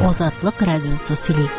Азатлык радиосы сөйли.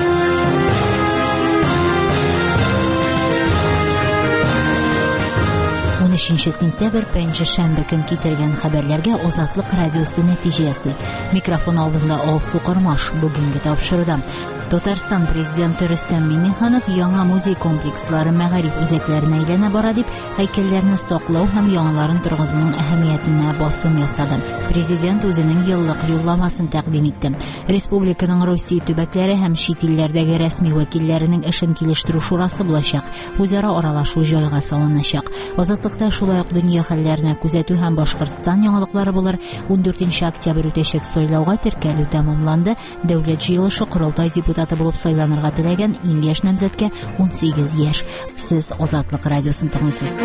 13 сентябрь пәнҗешәмбе көн китергән хәбәрләргә Азатлык радиосы нәтиҗәсе. Микрофон алдында Алсу Кормаш бүгенге тапшыруда. Татарстан президенты Рөстәм Миңнеханов яңа музей комплекслары мәгариф үзәкләренә әйләнә бара дип, һәйкәлләрне саклау һәм яңаларын торгызуның әһәмиятенә басым ясады. Президент үзенең еллык юлламасын тәкъдим итте. Республиканың Русия төбәкләре һәм чит илләрдәге рәсми вәкилләренең эшен килештерү шурасы булачак. Үзара аралашу җайга салыначак. Азатлыкта шулай ук дөнья хәлләренә күзәтү һәм Башкортстан яңалыклары булыр. 14 октябрь үтәчәк сайлауга теркәлү тәмамланды. Дәүләт җыелышы Корылтай депутаты булып сайланырга теләгән 50 яшь намзәткә 18 яшь. Сез Азатлык радиосын тыңлыйсыз.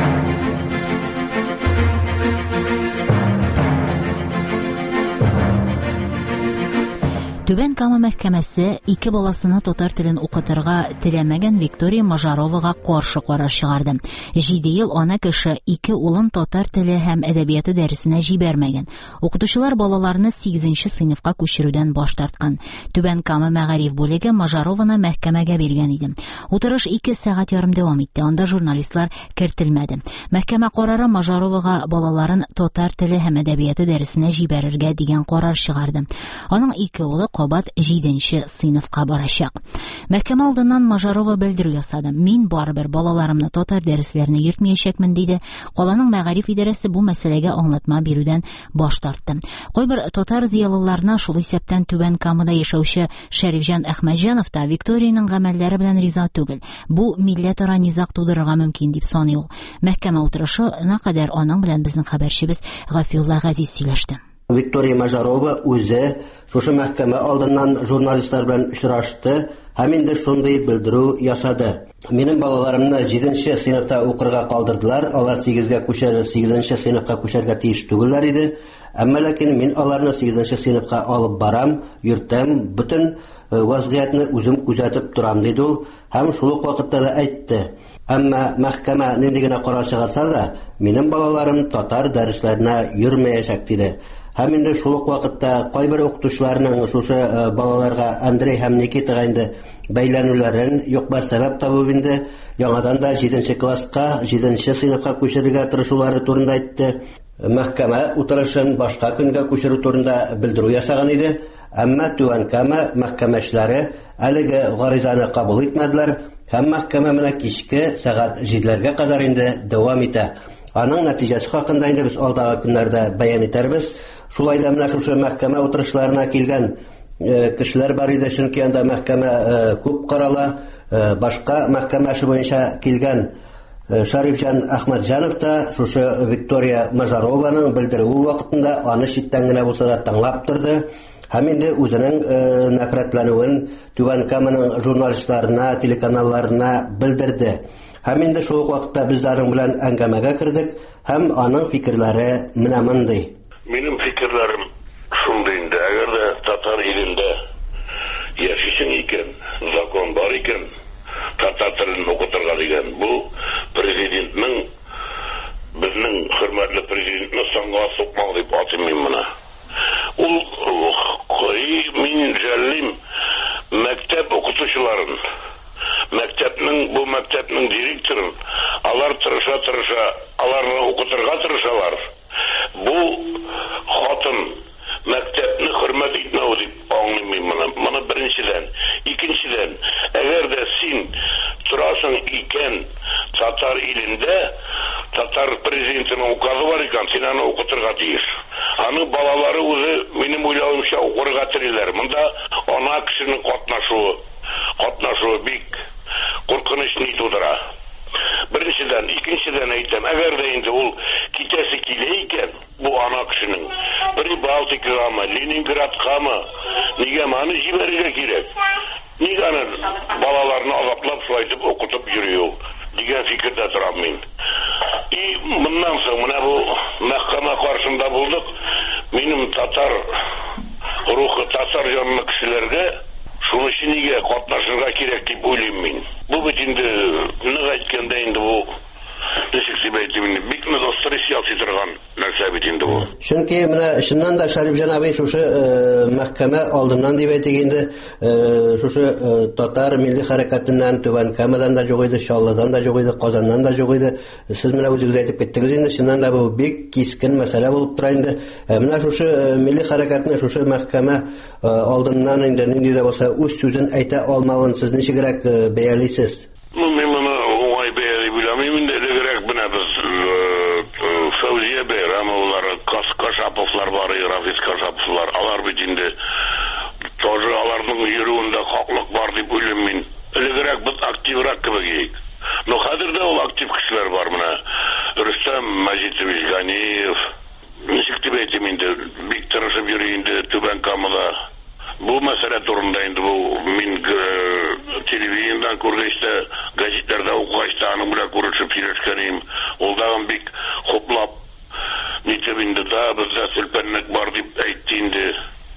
Түбән Кама мәхкәмәсе 2 баласына татар телен укытырга теләмәгән Виктория Мажаровага каршы карар чыгарды. 7 ел ана кеше 2 улын татар теле һәм әдәбияты дәресенә җибәрмәгән. Укытучылар балаларны 8нче сыйныфка күчерүдән баш тарткан. Түбән Кама мәгариф бүлеге Мажарованы мәхкәмәгә биргән иде. Утырыш 2 сәгать ярым дәвам итте. Анда журналистлар кертелмәде. Мәхкәмә карары Мажаровага балаларын татар теле һәм әдәбияты дәресенә җибәрергә дигән карар чыгарды. Аның 2 улы кабат 7нче сыйныфка барачак. Мәхкәмә алдыннан Мажарова белдерү ясады. Мин барыбер балаларымны татар дәресләренә йөртмәячәкмен диде. Каланың мәгариф идарәсе бу мәсьәләгә аңлатма бирүдән баш тартты. Кайбер татар зыялыларына шул исәптән Түбән Камада яшәүче Шәрифҗан Әхмәтҗанов та Викторияның гамәлләре белән риза түгел. Бу милләтара низак тудырырга мөмкин дип саный ул. Мәхкәмә утырышына кадәр аның белән безнең хәбәрчебез Гафиулла Газиз сөйләште. Виктория Мажарова үзе шушы мәхкәмә алдыннан журналистлар белән очрашты һәм инде шундый белдерү ясады. Минем балаларымны 7нче сыйныфта укырга калдырдылар. Алар 8нче сыйныфка күчәргә тиеш түгелләр иде. Әмма ләкин мин аларны 8нче сыйныфка алып барам, йөртәм, бөтен вазгыятны үзем күзәтеп торам диде ул һәм шул ук вакытта да әйтте. Әмма мәхкәмә нинди генә карар чыгарса да, минем балаларым татар дәресләренә йөрмәячәк диде. Һәм инде шул ук вакытта кайбер укытучыларның шушы балаларга Андрей һәм Никитага инде бәйләнүләрен юк-бар сәбәп табып инде яңадан да 7нче класска, 7нче сыйныфка күчерергә тырышулары турында әйтте. Мәхкәмә утырышын башка көнгә күчерү турында белдерү ясаган иде. Әмма Түбән Кама мәхкәмәчләре әлеге гаризаны кабул итмәделәр һәм мәхкәмә менә кичке сәгать 7ләргә кадәр инде дәвам итә. Аның нәтиҗәсе хакында инде без алдагы көннәрдә бәян итәрбез. Шулай да менә шушы мәхкәмә утырышларына килгән кешеләр бар иде, чөнки анда мәхкәмә күп карала. Башка мәхкәмә эше буенча килгән Шәрифҗан Әхмәтҗанов та шушы Виктория Мажарованың белдерүе вакытында аны читтән генә булса да тыңлап торды. Һәм инде үзенең нәфрәтләнүен Түбән Каманың журналистларына, телеканалларына белдерде. Һәм инде шул вакытта без аның белән әңгәмәгә кердек һәм аның фикерләре менә мондый. Минем фикерләрем шундый инде, әгәр дә татар илендә яшисең икән, закон бар икән, татар телен укытырга дигән, бу президентның, безнең хөрмәтле президентны санга сукмау дип атыйм моны. Ул мин жәллим мәктәп укытучыларын, бу мәктәпнең директорын, алар тырыша, аларны укытырга тырышалар. Бу хатын мәктәпне хөрмәт итмәү дип аңлыйм моны беренчедән. Икенчедән, әгәр дә син торасың икән татар илендә, татар президентының указы бар икән, син аны укытырга тиеш. Аны балалары үзе минем уйлавымча укырга телиләр. Монда ана кешенең катнашуы бик куркынычны тудыра. Беренчедән, икенчедән әйтәм, әгәр дә инде ул китәсе килә икән, бу ана кешенең Прибалтикага, Ленинградкамы, нигә аны җибәрергә кирәк? Нигә аны балаларны азаплап шулай итеп укытып йөри ул? Дигән фикердә торам мин. И моннан соң менә бу мәхкәмә каршында булдык. Минем татар рухы, татар җанлы кешеләргә шуны нигә катнашырга кирәк дип уйлыйм мин. Бу бит инде нык әйткәндә инде бу Бик стресс ясый торган нәрсә бит инде бу. Чөнки менә шуннан да Шарифҗан абый шушы мәхкәмә алдыннан дип әйтик инде, шушы татар милли хәрәкәтеннән Түбән Камадан да юк иде, Чаллыдан да юк иде, Казаннан да юк иде. Сез менә үзегез әйтеп киттегез инде, шуннан да бу бик кискен мәсьәлә булып тора инде. Менә шушы милли хәрәкәтне шушы мәхкәмә алдыннан инде нинди дә булса үз сүзен әйтә алмавын сез ничегрәк бәялисез? Фәүзия Бәйрәмовлар, Кашаповлар бар, Рафис Кашаповлар, алар бит инде тоже аларның йөрүендә хаклык бар дип уйлыйм мин. Элегрәк без активрак кебек. Но хәзер дә ул актив кешеләр бар менә. Рөстәм Мәҗитович Ганиев, ничек дип әйтим инде, бик тырышып йөри инде Түбән Камада. Бу мәсьәлә турында инде бу мин телевизиондан күргәч тә, газетләрдә укыгач та аның белән күрешеп сөйләшкәнем. Ул да бик хуплап ничек инде да бездә сөлпәнлек бар дип әйтте инде.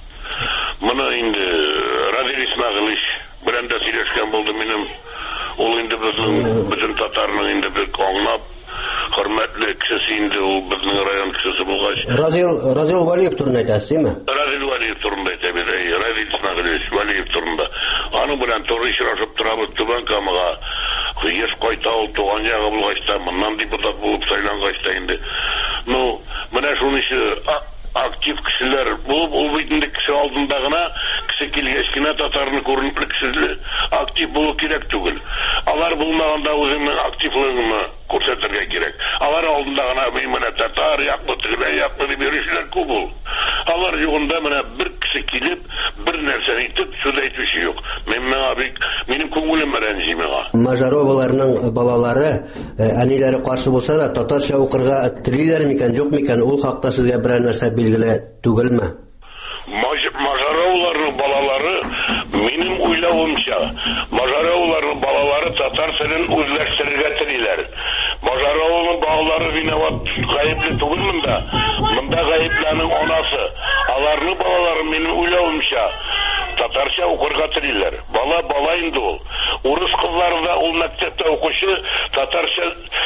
Моны инде Разил Исмәгыйлевич белән дә сөйләшкән булды минем. Ул инде безнең татарның инде бик аңлап хөрмәтле кешесе инде, ул безнең район кешесе булгач. Разил Валиев турында әйтәсезме? Разил Валиев турында әйтәм, Разил Исмәгыйлевич Валиев турында. Аның белән туры очрашып торабыз Түбән Камага. Яшь кайта ул туган ягы булгач та, моннан депутат булып сайлангач та инде. Ну, менә шунышы актив кешеләр булып, ул бит инде кеше алдында гына, кеше килгәч кенә татарны күренекле кешеләр актив булу кирәк түгел. Алар булмаганда үзеңнең активлыгыңны күрсәтергә кирәк. Алар алдында гына менә татар яклы, тегеләр яклы дип йөрүчеләр күп ул. Алар югында менә бер кеше килеп, бер нәрсәне әйтеп, сүз әйтүче юк. Минем күңелем рәнҗи миңа. Мажароваларның балалары, әниләре каршы булса да, татарча укырга телиләр микән, юк микән, ул хакта сезгә берәр нәрсә билгеле түгелме? Мажаровларның балалары, минем уйлавымча, Мажаровларның балалары татар телен үзләштерергә телиләр. Мажаровның балалары виноват, гаепле түгел монда. Монда гаепләнең анасы. Аларның балалары минем уйлавымча татарча укырга телиләр. Бала инде ул. Урыс кызлары да ул мәктәптә укучы татарча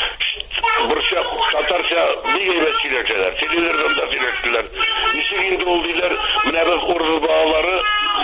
бик әйбәт сөйләшәләр. Телевизордан да сөйләштеләр. Ничек инде ул диләр, менә без урыс балалары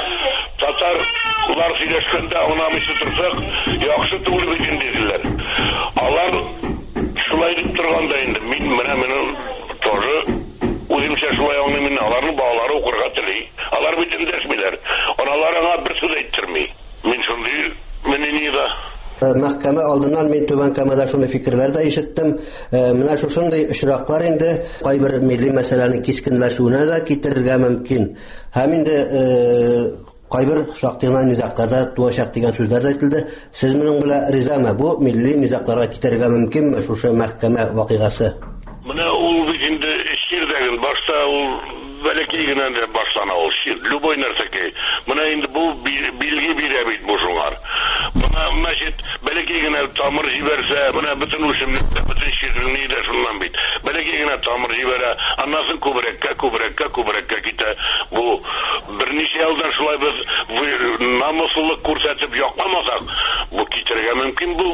татарлар сөйләшкәндә аңламыйсы торсак, яхшы түгел бит инде диләр. Алар шулай дип торганда инде минем тоже үземчә шулай аңлыйм, аларның балалары укырга тели. Алар бит эндәшмиләр. Аналарына бер сүз әйттерми. Мин шундый да. Мәхкәмә алдыннан мин Түбән Камада шундый фикерләр дә ишеттем. Менә шушындый очраклар инде кайбер милли мәсьәләләрнең кискенләшүенә дә китерергә мөмкин. Һәм инде кайбер шактыйган низакларда туачак дигән сүзләр әйтелде. Сез моның белән ризамы? Бу милли низакларга китәргә мөмкинме шушы мәхкәмә вакыйгасы? Менә ул бит инде ширдәген башта ул бәләкәй генә дә башлана ул шир. Любой нәрсәгә. Менә инде бу билги бирә бит бу шуңар. Менә мәчет бәләкәй генә тамыр җибәрсә, менә бөтен үсемлеккә, бөтен ширне дә шуннан бит. Бәләкәй генә тамыр җибәрә, аннан күбрәккә китә. Бу берничә елдан шулай без намуслык күрсәтеп якламасак, бу китергә мөмкин бу.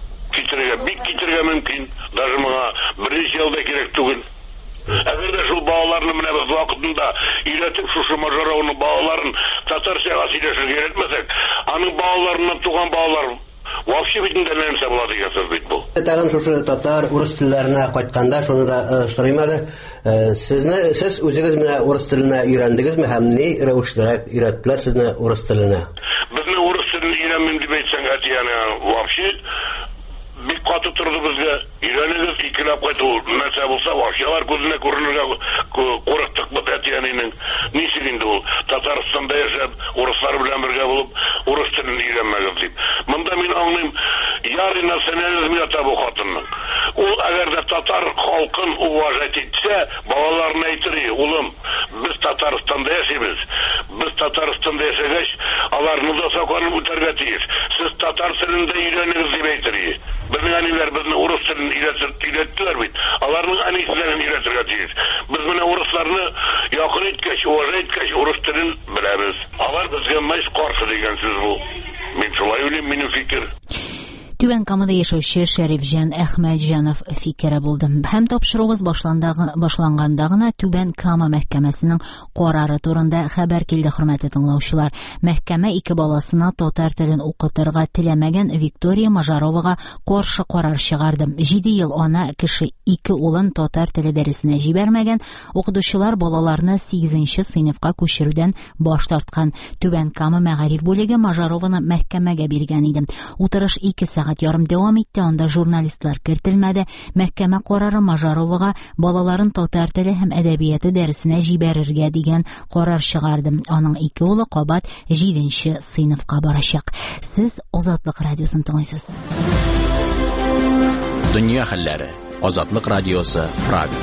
Бик китергә мөмкин. Даже моңа берничә елда кирәк түгел. Әгәр дә шул балаларны менә без вакытында өйрәтеп, шушы Мажаровның балаларын татарчага сөйләшергә өйрәтмәсәк, аның балаларыннан туган балалар вообще бит инде нәрсә була дигән сүз бит бу. Тагын шушы татар урыс телләренә кайтканда, шуны да сорыйм әле. Сез үзегез менә урыс теленә өйрәндегезме һәм ни рәвештәрәк өйрәттеләр сезне урыс теленә? Безне урыс телен өйрәнмим дип әйтсәң, вообще бик каты торды безгә. Өйрәнегез, икеләп кайту нәрсә булса, вакыялар күзенә күренергә курыктык бит әтиянең. Ничек инде ул Татарстанда яшәп, урыслар белән бергә булып, урыс телен өйрәнмәгез дип. Монда мин аңлыйм, ярый национализм ята бу хатынның. Ул әгәр дә татар халкын уважать итсә, балаларына әйтер, улым, без Татарстанда яшибез. Без Татарстанда яшәгәч, аларны да сакланып үтәргә тиеш. Сез татар телендә өйрәнегез дип әйтер. Безнең әниләр безне урыс телен өйрәттеләр бит. Аларның әниләрен өйрәтергә тиеш. Без менә урысларны якын иткәч, уважать иткәч, урыс телен беләбез. Алар безгә мәш каршы дигән сүз бу. Мин шулай уйлыйм, минем фикер. Түбән Камада яшәүче Шәрифҗан Әхмәтҗанов фикере булды. Һәм тапшыруыбыз башланганда гына Түбән Кама мәхкәмәсенең карары турында хәбәр килде, хөрмәтле тыңлаучылар. Мәхкәмә ике баласына татар телен укытырга теләмәгән Виктория Мажаровага каршы карар чыгарды. 7 ел ана кеше 2 улын татар теле дәресенә җибәрмәгән, укытучылар балаларны 8нче сыйныфка күчерүдән баш тарткан. Түбән Кама мәгариф бүлеге Мажарованы мәхкәмәгә биргән иде. Утырыш 2 сәгать ярым дәвам итте, анда журналистлар кертелмәде. Мәхкәмә карары Мажаровага балаларын татар теле һәм әдәбияты дәресенә җибәрергә дигән карар чыгарды. Аның 2 улы кабат 7нче сыйныфка барачак. Сез Азатлык радиосын тыңлыйсыз. Дөнья хәлләре. Азатлык радиосы Прага.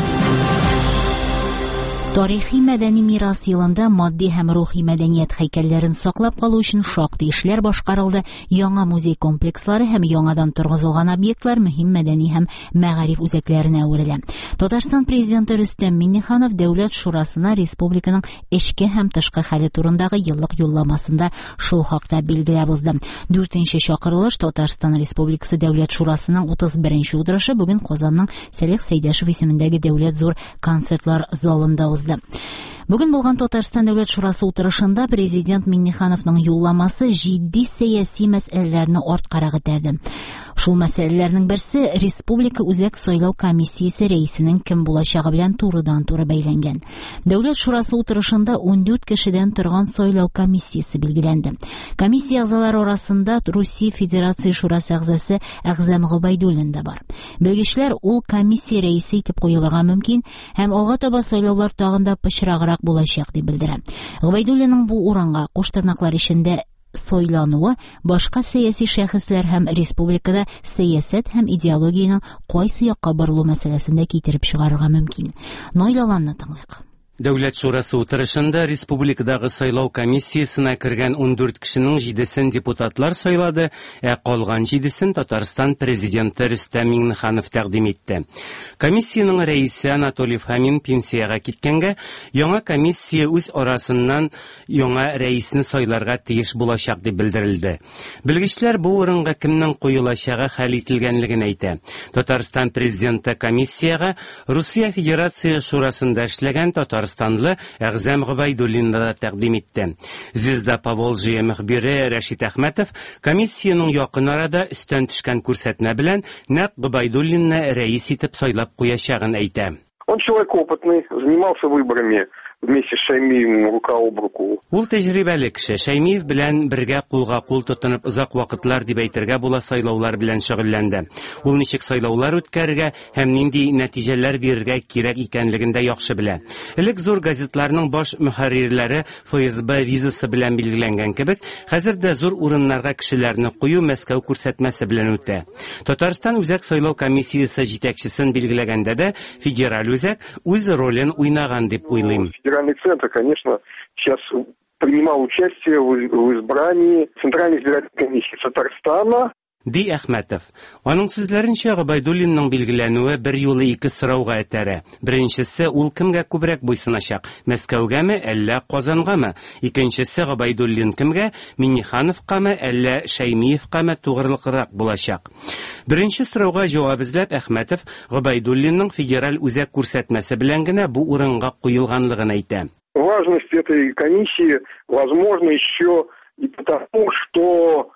Тарихи-мәдәни мирас елында матди һәм рухи мәдәният һәйкәлләрен саклап калу өчен шактый эшләр башкарылды. Яңа музей комплекслары һәм яңадан торгызылган объектлар мөһим мәдәни һәм мәгариф үзәкләренә әверелә. Татарстан президенты Рөстәм Миңнеханов Дәүләт шурасына республиканың эчке һәм тышкы хәле турындагы еллык юлламасында шул хакта билгеләп узды. 4нче чакырылыш Татарстан Республикасы Дәүләт шурасының 31нче утырышы бүген Казанның Сәлих Сәйдәшев исемендәге Дәүләт зур концертлар залында узды. Бүген булган Татарстан Дәүләт шурасы утырышында президент Миңнехановның юлламасы җитди сәяси мәсьәләләрне арткарак этәрде. Шул мәсьәләләрнең берсе республика үзәк сайлау комиссиясе рәисенең кем булачагы белән турыдан-туры бәйләнгән. Дәүләт шурасы утырышында 14 кешедән торган сайлау комиссиясе билгеләнде. Комиссия әгъзалары арасында Русия Федерация шурасы әгъзасы Әгъзам Гобайдуллин да бар. Белгечләр ул комиссия рәисе итеп куелырга мөмкин һәм алга таба сайлаулар тагында пычраграк булачак дип белдерә. Гобайдуллинның бу урынга куштырнаклар ишендә сойлануы башка сәяси шәхесләр һәм республикада сәясәт һәм идеологияның кайсы якка борылу мәсьәләсендә китереп чыгарырга мөмкин. Нойлаланны тыңлыйк. Дәүләт шурасы утырышында республикадагы сайлау комиссиясына кергән 14 кешенең 7сен депутатлар сайлады, калган 7сен Татарстан президенты Рөстәм Миңнеханов тәкъдим итте. Комиссияның рәисе Анатолий Фомин пенсияга киткәнгә, яңа комиссия үз арасыннан яңа рәисне сайларга тиеш булачак дип белдерелде. Белгечләр бу урынга кемнең куелачагы хәл ителгәнлеген әйтә. Татарстан президенты комиссияга Русия Федерация шурасында эшләгән Татарстанлы Әгъзам Гобайдуллинны да тәкъдим итте. Звезда Поволжья мөхбире Рәшит Әхмәтов комиссияның якын арада өстән төшкән күрсәтмә белән нәкъ Гобайдуллинны рәис итеп сайлап куячагын әйтә. Он человек опытный, занимался выборами вместе с Шаймиевым рука об руку. Ул тәҗрибәле кеше. Шаймиев белән бергә кулга-кул тотынып озак вакытлар дип әйтергә була сайлаулар белән шөгыльләнде. Ул ничек сайлаулар үткәрергә һәм нинди нәтиҗәләр бирергә кирәк икәнлеген дә яхшы белә. Элек зур газетларның баш мөхәррирләре ФСБ визасы белән билгеләнгән кебек, хәзер дә зур урыннарга кешеләрне кую Мәскәү күрсәтмәсе белән үтә. Татарстан үзәк сайлау комиссиясе җитәкчесен билгеләгәндә дә федераль үзәк үз ролен уйнаган дип уйлыйм. Федеральный центр, конечно, сейчас принимал участие в избрании Центральной избирательной комиссии Татарстана. Ди Әхмәтов. Аның сүзләренчә, Гобайдуллинның билгеләнүе бер юлы 2 сорауга этәрә. Беренчесе, ул кемгә күбрәк буйсыначак? Мәскәүгәме, әллә Казангамы? Икенчесе, Гобайдуллин кемгә? Миңнехановкамы, әллә Шәймиевкамы тугрылыграк булачак? Беренче сорауга җавап эзләп, Әхмәтов Гобайдуллинның федераль үзәк күрсәтмәсе белән генә бу урынга куелганлыгын әйтә. Важность этой комиссии, возможно, еще и потому, что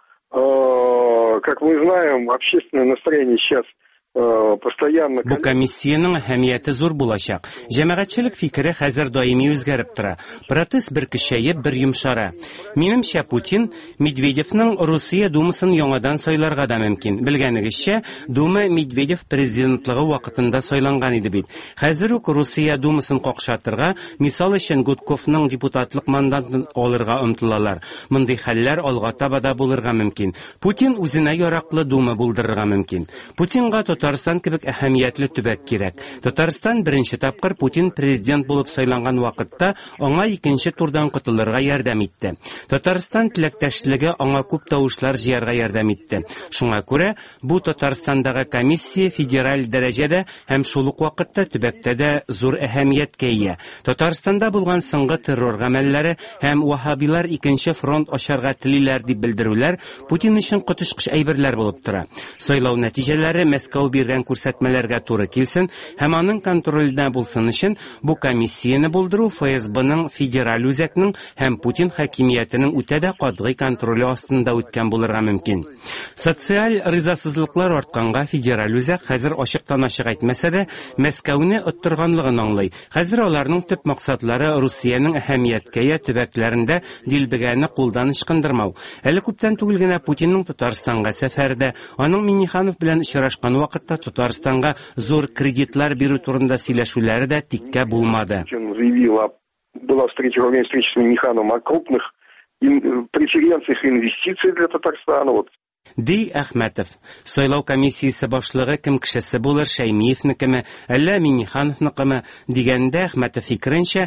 как мы знаем, общественное настроение сейчас постоянно... Бу комиссияның әһәмияте зур булачак. Җәмәгатьчелек фикере хәзер даими үзгәреп тора. Протест бер көчәеп, бер йомшара. Минемчә, Путин Медведевның Русия думасын яңадан сайларга да мөмкин. Белгәнегезчә, Дума Медведев президентлыгы вакытында сайланган иде бит. Хәзер үк Русия думасын какшатырга, мисал өчен Гудковның депутатлык мандатын алырга омтылалар. Мондый хәлләр алга таба да булырга мөмкин. Путин үзенә яраклы дума булдырырга мөмкин. Путинга Татарстан кебек әһәмиятле төбәк кирәк. Татарстан беренче тапкыр Путин президент булып сайланган вакытта аңа икенче турдан котылырга ярдәм итте. Татарстан теләктәшлеге аңа күп тавышлар җыярга ярдәм итте. Шуңа күрә бу Татарстандагы комиссия федераль дәрәҗәдә һәм шул ук вакытта төбәктә дә зур әһәмияткә ия. Татарстанда булган соңгы террор гамәлләре һәм ваһабилар икенче фронт ачарга телиләр дип белдерүләр Путин өчен котышкыч әйберләр булып тора. Сайлау нәтиҗәләре Мәскәү биргән күрсәтмәләргә туры килсен һәм аның контролендә булсын өчен бу комиссияне булдыру ФСБның федераль үзәкнең һәм Путин хакимиятенең үтә дә катгый контроле астында үткән булырга мөмкин. Социаль ризасызлыклар артканга федераль үзәк хәзер ачыктан-ачык әйтмәсә дә Мәскәүне оттырганлыгын аңлый. Хәзер аларның төп максатлары Русиянең әһәмияткә төбәкләрендә дилбегәне кулдан ычкындырмау. Әле күптән түгел генә Путинның Татарстанга сәфәрдә, аның Минниханов белән очрашкан вакытта Татарстанга зур кредитлар бирү турында сөйләшүләре дә тиккә булмады. Была встреча во время встречи с Миннихановым о крупных преференциях инвестиций для Татарстана. Ди Әхмәтов. Сайлау комиссиясе башлыгы кем кешесе булыр, Шәймиевнекеме, әллә Миннихановныкымы дигәндә Әхмәтов фикеренчә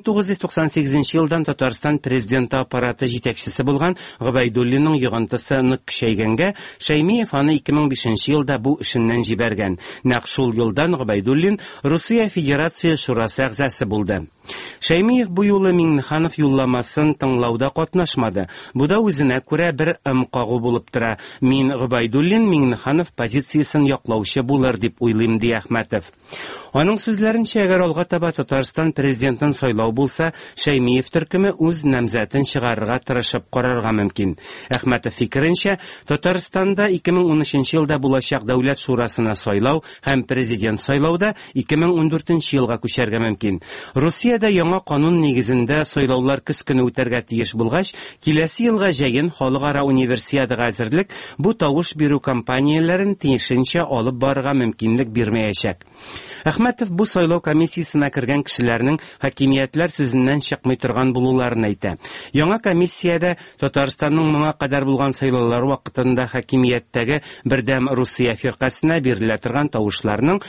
1998 елдан Татарстан президенты аппараты җитәкчесе булган Гобайдуллинның йогынтысы нык көчәйгәнгә, Шәймиев аны 2005 елда бу эшеннән җибәргән. Нәкъ шул елдан Гобайдуллин Русия Федерация шурасы әгъзасы булды. Шәймиев бу юлы Минниханов юлламасын тыңлауда катнашмады. Бу да үзенә күрә бер ымкагу булып тора. Мин Гобайдуллин Минниханов позициясын яклаучы булыр дип уйлыйм, ди Әхмәтов. Аның сүзләренчә, әгәр алга таба Татарстан президентын сайлау булса, Шәймиев төркеме үз намзәтен чыгарырга тырышып карарга мөмкин. Әхмәтов фикеренчә, Татарстанда 2013 елда булачак дәүләт шурасына сайлау һәм президент сайлауда 2014 елга күчәргә мөмкин. Русиядә яңа канун нигезендә сайлаулар көз көне үтәргә тиеш булгач, киләсе елга җәен халыкара универсиадага әзерлек бу тавыш бирү кампанияләрен тиешенчә алып барырга мөмкинлек бирмәячәк. Әхмәтов бу сайлау комиссиясенә кергән кешеләрнең хакимиятләр сүзеннән чыкмый торган булуларын әйтә. Яңа комиссиядә Татарстанның моңа кадәр булган сайлаулар вакытында хакимияттәге бердәм Русия фиркасына бирелә торган тавышларның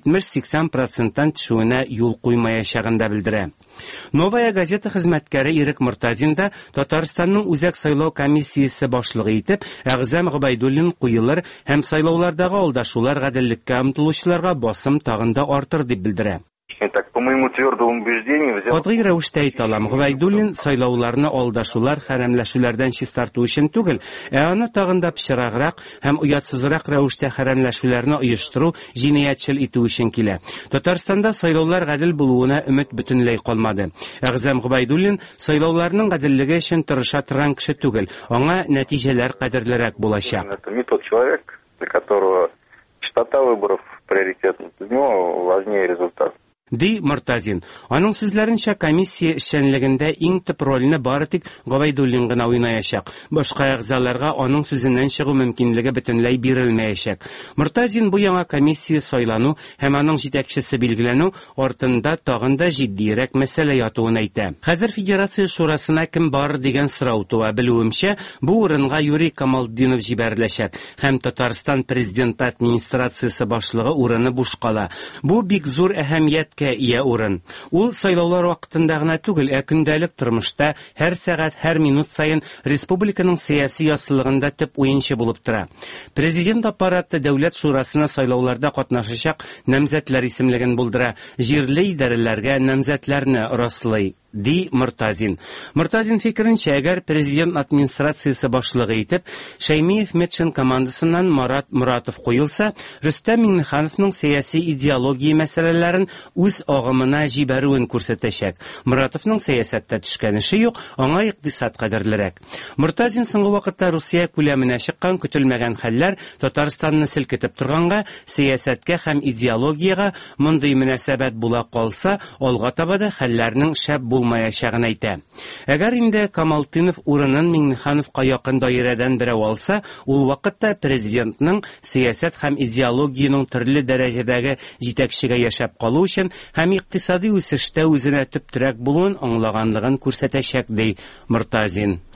70-80% төшүенә юл куймаячагын да белдерә. Новая газета хезмәткәре Ирек Мортазин да Татарстанның үзәк сайлау комиссиясе башлыгы итеп Әгъзам Гобайдуллин куелыр һәм сайлаулардагы алдашулар гаделлеккә омтылучыларга басым тагын да артыр дип белдерә. Так, по моему твердому убеждению, Катгый рәвештә әйтә алам, Гобайдуллин сайлауларны алдашулар, хәрәмләшүләрдән чистарту өчен түгел, аны тагын да пычраграк һәм уятсызрак рәвештә хәрәмләшүләрне оештыру, җинаятьчел итү өчен килә. Татарстанда сайлаулар гадел булуына өмет бөтенләй калмады. Әгъзам Гобайдуллин сайлауларның гаделлеге өчен тырыша торган кеше түгел, аңа нәтиҗәләр кадерлерәк булачак. Это не тот человек, для которого частота выборов приоритетна, для него важнее результат. Ди Мортазин. Аның сүзләренчә, комиссия эшчәнлегендә иң төп рольне бары тик Гобайдуллин гына уйнаячак. Башка әгъзаларга аның сүзеннән чыгу мөмкинлеге бөтенләй бирелмәячәк. Мортазин бу яңа комиссия сайлану һәм аның җитәкчесе билгеләнү артында тагын да җитдирәк мәсьәлә ятуын әйтә. Хәзер Федерация шурасына кем бар дигән сорау туа. Белүемчә, бу урынга Юрий Камалдинов җибәреләчәк һәм Татарстан президент администрациясе башлыгы урыны буш кала. Бу бик зур әһәмияткә ия урын. Ул сайлаулар вакытында гына түгел, көндәлек тормышта һәр сәгать, һәр минут саен республиканың сияси ясылыгында төп уенчы булып тора. Президент аппараты дәүләт шурасына сайлауларда катнашачак намзәтләр исемлеген булдыра, җирле идарәләргә намзәтләрне раслый. Ди Мортазин. Мортазин фикеренчә, әгәр президент администрациясе башлыгы итеп Шәймиев Метшин командасыннан Марат Муратов куелса, Рөстәм Миңнехановның сияси идеология мәсьәләләрен үз агымына җибәрүен күрсәтәчәк. Муратовның сәясәттә төшкән эше юк, аңа икътисад кадерлерәк. Мортазин соңгы вакытта Русия күләменә чыккан көтелмәгән хәлләр Татарстанны селкетеп торганга, сәясәткә һәм идеологиягә мондый мөнәсәбәт була калса, алга таба да хәлләрнең шәп булмаячагын әйтә. Әгәр инде Камалтинов урынын Миңнехановка якын даирәдән берәү алса, ул вакытта президентның сәясәт һәм идеологияның төрле дәрәҗәдәге җитәкчегә яшәп калу өчен һәм икътисади үсештә үзенә төп терәк булуын аңлаганлыгын күрсәтәчәк, ди Мортазин.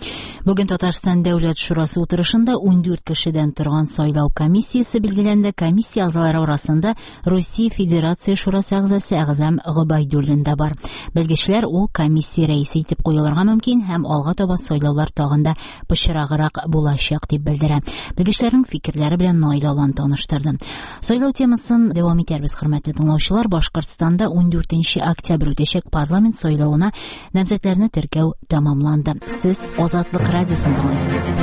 Бүген Татарстан дәүләт шурасы утырышында 14 кешедән торган сайлау комиссиясе билгеләнде. Комиссия әгъзалары арасында Россия Федерация шурасы әгъзасы Әгъзам Гобайдуллин да бар. Белгечләр ул комиссия рәисе итеп куелырга мөмкин һәм алга таба сайлаулар тагында пычрагырак булачак дип белдерә. Белгечләрнең фикерләре белән Наил Алан таныштырды. Сайлау темасын дәвам итәрбез, хөрмәтле тыңлаучылар. Башкортстанда 14 октябрь үтәчәк парламент сайлауына намзәтләрне теркәү тәмамланды. Сез Азатлык радиосын тыңлыйсыз.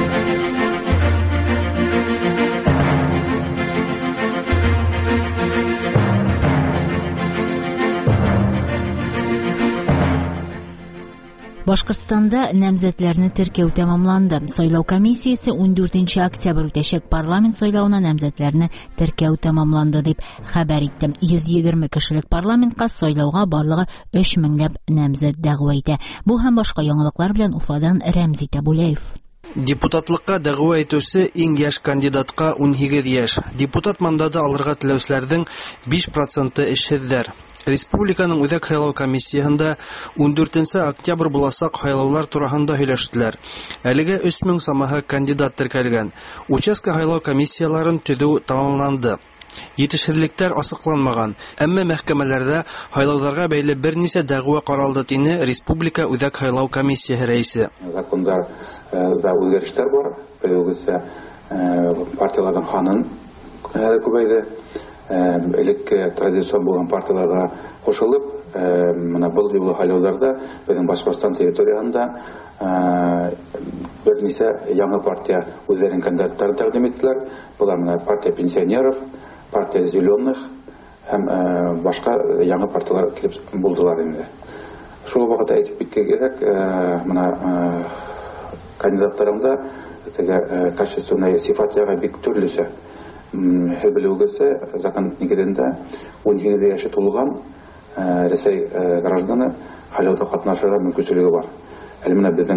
Башкортстанда намзәтләрне теркәү тәмамланды. Сайлау комиссиясе 14 октябрь үтәчәк парламент сайлауына намзәтләрне теркәү тәмамланды дип хәбәр итте. 120 кешелек парламентка сайлауга барлыгы 3000 намзәт дәгъва итә. Бу һәм башка яңалыклар белән Уфадан Рәмзи Табулеев. Депутатлыкка дәгъва итүче иң яшь кандидатка 18 яшь. Депутат мандаты алырга теләүчеләрнең 5% эшһездәр. Республиканың үзәк сайлау комиссиясында 14 октябрь буласак сайлаулар турында һөйләштеләр. Әлегә 3000 самаһы кандидат теркәлгән. Участка сайлау комиссияларын төзү тәмамланды. Җитешсезлектәр асыкланмаган, әмма мәхкәмәләрдә сайлауларга бәйле берничә дәгъва каралды, дине республика үзәк сайлау комиссиясе рәисе. Законда да үзгәрешләр бар. Белгесә партияларның ханын күбәйде. Элекке традицион булган партияларга кушылып, менә бу сайлауларда безнең Башкортстан территориясында берничә яңа партия үзләренең кандидаттарын тәкъдим иттеләр. Булар менә партия пенсионеров, партия зеленых һәм башка яңа партиялар килеп булдылар инде. Шул вакытта әйтеп битәргә кирәк, менә кандидаттарымда качественный сифатларга бик төрлесе. Белүгесе закон нигезендә 17 яшь тулган Рәсәй гражданы сайлауда катнашырга мөмкинлеге бар. Әле менә безнең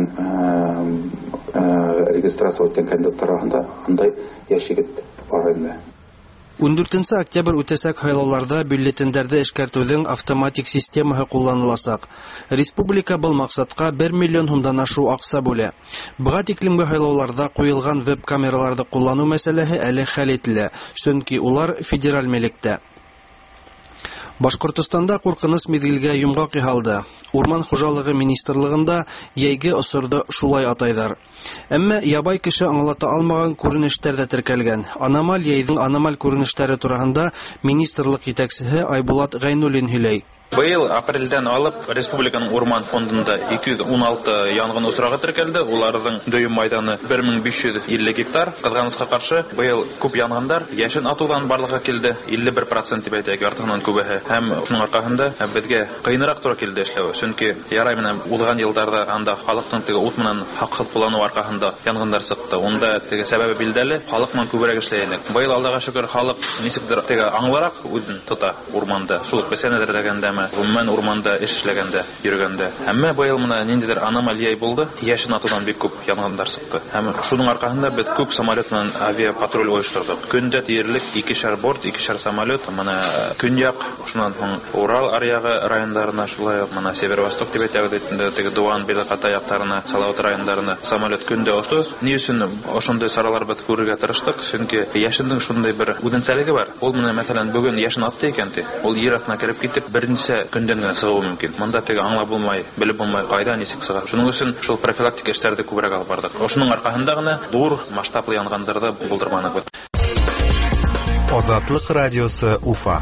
регистрация үткән кандидаттар арасында андай яшь егет бар инде. 14 октябрь үтәчәк сайлауларда бюллетеннәрдә эшкәртүнең автоматик системаһы кулланылачак. Республика бу максатка 1 миллион сумдан ашу акча бүлә. Буга тиклемге сайлауларда куелган веб-камераларны куллану мәсьәләсе әле хәл ителә, чөнки улар федераль милектә. Башкортстанда куркыныч мизгелгә йомгак яһалды. Урман хуҗалыгы министрлыгында яйгы осырды шулай атайлар. Әмма ябай кеше аңлата алмаган күренештәр дә теркәлгән. Аномаль яйдың аномаль күренештәре турында министрлык җитәкчесе Айбулат Гайнуллин һөйләй. Быел апрельдән алып республиканың урман фондында 216 янгын усрагы теркәлде. Уларның дөйем майданы 1550 гектар. Кызганычка каршы, быел күп янгындар яшен атудан барлыкка килде. 51% дип әйтәк, артыгынан күбәһе. Һәм шуның аркасында безгә кыйнырак туры килде эшләү. Чөнки ярай менә узган елларда анда халыкның теге ут менән хаксыз куллану аркасында янгындар сыкты. Онда теге сәбәбе билдәле, халыкның күбрәк эшләйдек. Быел алдыга шөкер халык нисектер теге аңларак үзен тота урманда. Шул бесәнәдер дигәндә Гомумән урманда эшләгәндә, йөргәндә. Әмма быел менә ниндидер аномалия булды. Яшен атудан бик күп янгындар сыкты. Һәм шуның аркасында без күп самолет белән авиапатруль оештырдык. Көндә диярлек 2 борт, 2 самолет, менә көньяк, шуннан соң Урал аръягы районнарына, шулай ук менә Северо-Восток дип әйтәбез, теге Дуан, Белоката яктарына, Салават районнарына самолет көндә очты. Ни өчен ошондый саралар без күрергә тырыштык? Чөнки яшеннең шундый бер үзенчәлеге бар. Ул менә мәсәлән бүген яшен атты икән ди. Ул җир астына кирип китеп берничә көндән генә сыгу мөмкин. Монда теге аңлап булмай, белеп булмай, кайда ничек сыга. Шуның өчен шул профилактик эшләрдә күбрәк алып бардык. Ошының аркасында гына зур масштаблы янгыннарда булдырманык. Азатлык радиосы Уфа.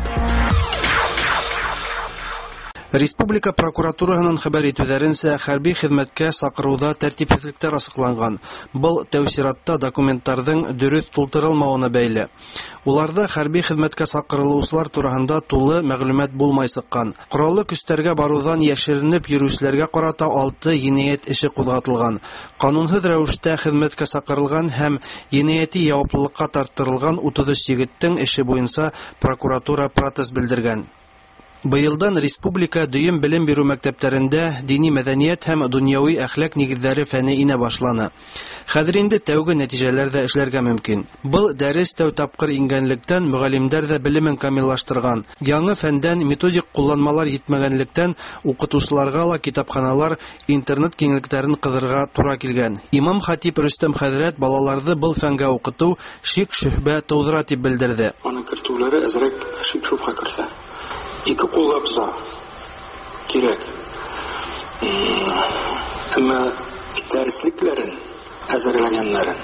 Республика прокуратурасының хәбәр итүләренчә, хәрби хезмәткә сакыруда тәртипсезлектәр асыкланган. Был тәүсиратта документларның дөрес тултырылмавына бәйле. Уларда хәрби хезмәткә сакырылучылар турында тулы мәгълүмат булмай сыккан. Кораллы көчләргә барудан яшеренеп йөрүчеләргә карата 6 җинаять эше кузгатылган. Канунсыз рәвештә хезмәткә сакырылган һәм җинаяти җаваплылыкка тартылган 33 егеттең эше буенча прокуратура протест белдергән. Быелдан республика дөйем белем бирү мәктәпләрендә дини мәдәният һәм дөньяви әхлак нигезләре фәне инә башланы. Хәзер инде тәүге нәтиҗәләр дә эшләргә мөмкин. Был дәрес тәү тапкыр ингәнлектән мөгаллимнәр дә белемен камиллаштырган. Яңа фәндән методик кулланмалар җитмәгәнлектән укытучыларга ла китапханалар, интернет киңлекләрен кызырга туры килгән. Имам Хатип Рөстәм хәзрәт балаларны был фәнгә укыту шик-шөбһә тудыра дип белдерде. Аны кертүләре әзрәк шик-шөбһә кертә. Ике куллап за кирәк. Әмма дәреслекләрен әзерләгәннәрен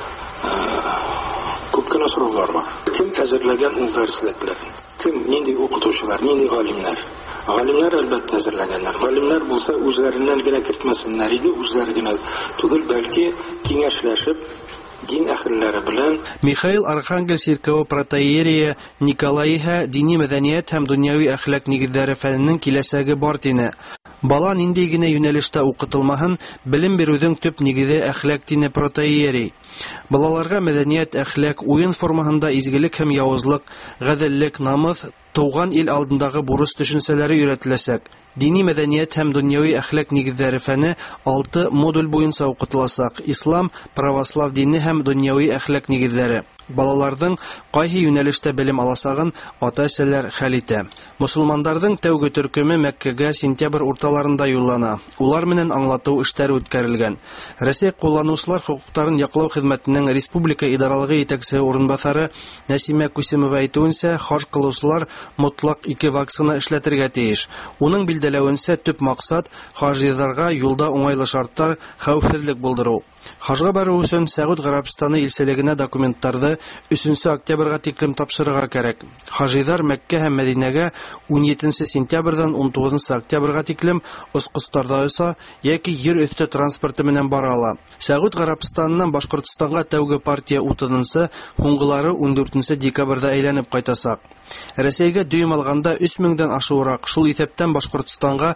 күп кенә сораулар бар. Кем әзерләгән ул дәреслекләрен? Кем, нинди укытучылар, нинди галимнәр? Галимнәр әлбәттә әзерләгәннәр. Галимнәр булса үзләреннән генә кертмәсеннәр иде, үзләре генә түгел, бәлки киңәшләшеп дин әһелләре белән. Михаил Архангель сиркәве протоиерея Николаиха дини мәдәният һәм дөньяви әхлак нигезләре фәненең киләсәге бар тине. Бала нинди генә юнәлештә укытылмаһын, белем бирүнең төп нигезе әхлак дине протоиерей. Балаларга мәдәният, әхлак, уен формасында изгелек һәм явызлык, гаделлек, намус, туган ил алдындагы бурыч төшенсәләре өйрәтеләсәк. Дини мәдәният һәм дөньяви әхлак нигезләре фәне 6 модуль буенча укытылачак. Ислам, православ дине һәм дөньяви әхлак нигезләре. Балаларның кайһы юнәлештә белем аласагын ата-әсәләр хәл итә. Мусулманнарның тәүге төркеме Мәккәгә сентябрь урталарында юллана. Улар менән аңлату эшләре үткәрелгән. Россия кулланучылар хукукларын яклау хезмәтенең республика идаралыгы итәкчесе урынбасары Нәсимә Күсемова әйтүенчә, хаж кылучылар мотлак 2 вакцина эшләтергә тиеш. Уның билдәләвенчә, төп максат хаҗиларга юлда уңайлы шартлар, хәвефсезлек булдыру. Хажга бару өчен Сәгуд Гарәбстаны илчелегенә документларны 3 октябрьгә тиклем тапшырырга кирәк. Хаҗилар Мәккә һәм Мәдинәгә 17 сентябрьдән 19 октябрьгә тиклем Оскыстарда яса яки йөр өсте транспорты менән бара ала. Сәгуд Гарәбстаннан Башкортстанга тәүге партия 30-нчы, һуңгылары 14 декабрьдә әйләнеп кайтасак. Россиягә дөйм алганда 3000дән ашуырак, шул исәптән Башкортстанга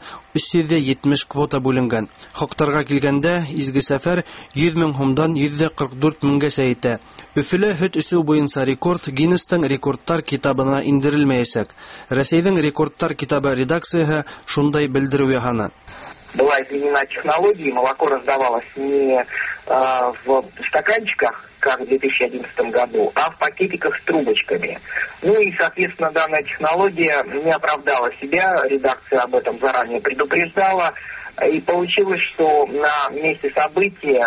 370 квота бүленгән. Хактарга килгәндә, изге сәфәр 100 мең һумдан 144 меңгәчә итә. Өфөлә һөт үсү буенча рекорд Гиннестың рекордтар китабына индерелмәячәк. Россиянең рекордтар китабы редакциясе шундай белдерү яһаны. Была изменена технология, молоко раздавалось не в стаканчиках, как в 2011 году, а в пакетиках с трубочками. Ну и, соответственно, данная технология не оправдала себя, редакция об этом заранее предупреждала, и получилось, что на месте события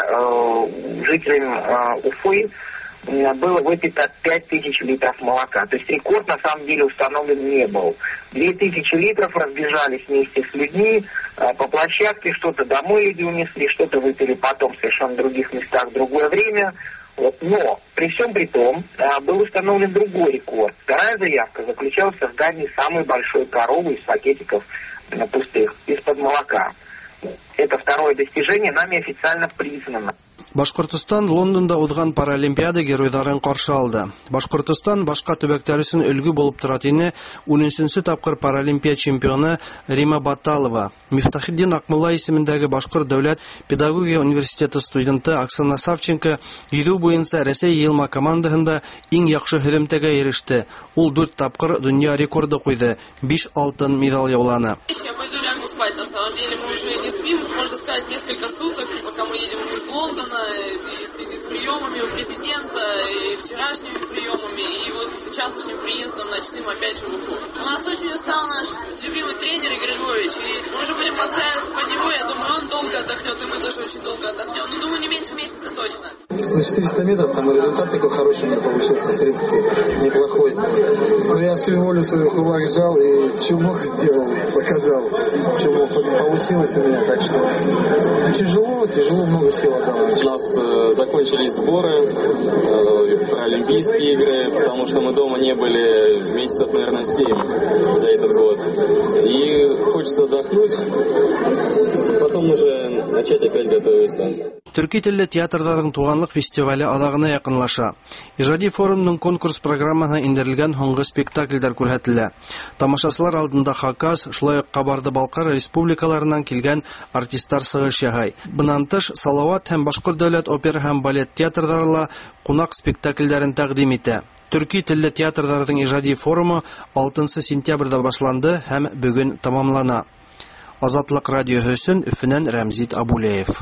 жителям Уфы было выпито 5000 литров молока. То есть рекорд на самом деле установлен не был. 2000 литров разбежались вместе с людьми по площадке, что-то домой люди унесли, что-то выпили потом в совершенно других местах в другое время. Вот. Но при всем при том был установлен другой рекорд. Вторая заявка заключалась в создании самой большой коровы из пакетиков пустых, из-под молока. Это второе достижение нами официально признано. Башкортстан Лондонда узган паралимпиада геройдарын каршы алды. Башкортстан башка төбәкләр өчен өлгү булып тора тине 13-нче тапкыр паралимпия чемпионы Рима Баталова, Мифтахиддин Акмулла исемендәге Башкорт дәүләт педагогия университеты студенты Оксана Савченко йөзү буенча Россия елма командасында иң яхшы һөҗүмчегә иреште. Ул 4 тапкыр дөнья рекорды куйды. 5 алтын медаль яуланы. Я пойду лягу спать, на самом деле мы уже не спим, можно сказать, несколько суток, пока мы едем из Лондона, в связи с приемами у президента, и вчерашними приемами, и вот сейчасшним приездом ночным опять же в Уфу. У нас очень устал наш любимый тренер Игорь Львович, и мы уже будем подстраиваться под него, я думаю, он долго отдохнет, и мы тоже очень долго отдохнем, но думаю, не меньше месяца точно. На 400 метров там результат такой хороший у меня получился, в принципе, неплохой. Но я всю волю свою в кулак сжал и чумок сделал, показал, чумок получилось у меня, так что тяжело, много сил отдал. У нас закончились сборы, паралимпийские игры, потому что мы дома не были месяцев, наверное, 7 за этот год. И хочется отдохнуть, потом уже начать опять готовиться. Төрки телле театрларның туганлык фестивале алагына якынлаша. Иҗади форумның конкурс программасына индерелгән һуңгы спектакльләр күрһәтелә. Тамашачылар алдында Хакас, шулай ук Кабарды-Балкар республикаларыннан килгән артистлар сыгыш яһай. Бунан тыш Салават һәм Башкорт дәүләт опера һәм балет театрлары кунак спектакльләрен тәкъдим итә. Төрки телле театрҙарҙың ижади форумы 6 сентябрҙа башланды һәм бөгөн тамамлана. Азатлык радиоһы өсөн Өфөнән Рәмзит Абулеев.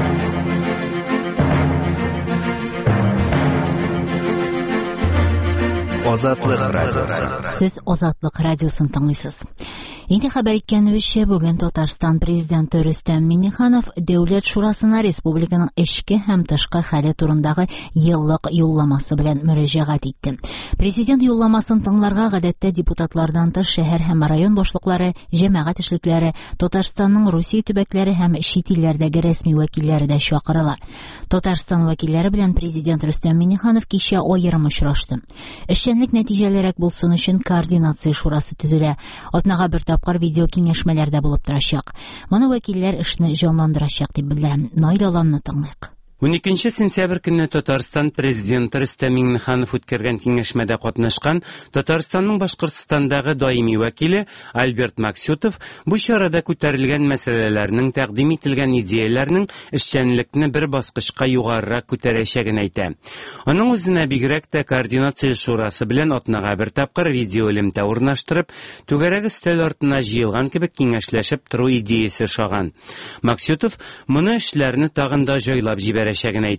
Азатлык радиосы. Сез Азатлык радиосын тыңлыйсыз. Инде хәбәр иткәнебезчә, бүген Татарстан президенты Рөстәм Миңнеханов Дәүләт шурасына республиканың эчке һәм тышкы хәле турындагы еллык юлламасы белән мөрәҗәгать итте. Президент юлламасын тыңларга гадәттә депутатлардан тыш шәһәр һәм район башлыклары, җәмәгать эшлекләре, Татарстанның Русия төбәкләре һәм чит илләрдәге рәсми вәкилләре дә чакырыла. Татарстан вәкилләре белән президент Рөстәм Миңнеханов кичә аерым очрашты. Эшчәнлек нәтиҗәлерәк булсын өчен координация шурасы төзелә. Атнага бер тапкыр видео киңәшмәләрдә булып торачак. Моны вәкилләр эшне җанландырачак дип белдерә. Наил Аламны тыңлыйк. 12 сентябрь көнне Татарстан президенты Рөстәм Миңнеханов үткәргән киңәшмәдә катнашкан Татарстанның Башкортостандагы даими вәкиле Альберт Максютов бу чарада күтәрелгән мәсьәләләрнең тәкъдим ителгән идеяләрнең эшчәнлекне бер баскычка югарырак күтәрәчәген әйтә. Аның үзенә бигрәк тә координация шурасы белән атнага бер тапкыр видео элемтә урнаштырып, түгәрәк өстәл артына җыелган кебек киңәшләшеп тору идеясе шаган. Максютов моны эшләрне тагын да җайлап җибәрә.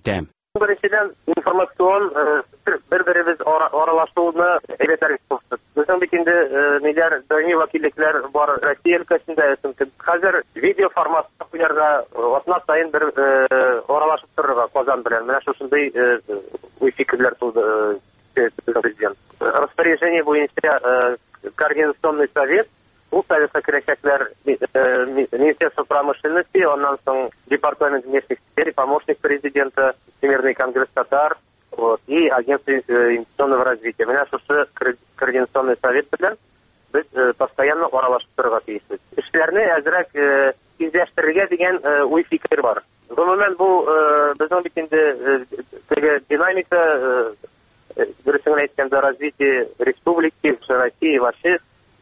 Беренчедән информацион бер-беребез аралашуны әйбәтләр булсын. Безнең бит инде миллиард даими вәкиллекләр бар Россия өлкәсендә. Хәзер видео форматта куярга атна саен бер аралашып торырга Казан белән. Менә шушындый фикерләр тулды президент. Распоряжение буенча координационный совет bu sovetga kiracaklar Министерство промышленности, ondan so'ng Департамент внешних дел, помощник президента, Всемирный конгресс татар, и агентство инвестиционного развития. Менә шушы координационный совет белән без постоянно аралашып торырга тиешбез. Эшләрне әзрәк тизләштерергә дигән уй фикер бар. Гомумән бу безнең бит инде динамика дөресен әйткәндә развитие республики, России вообще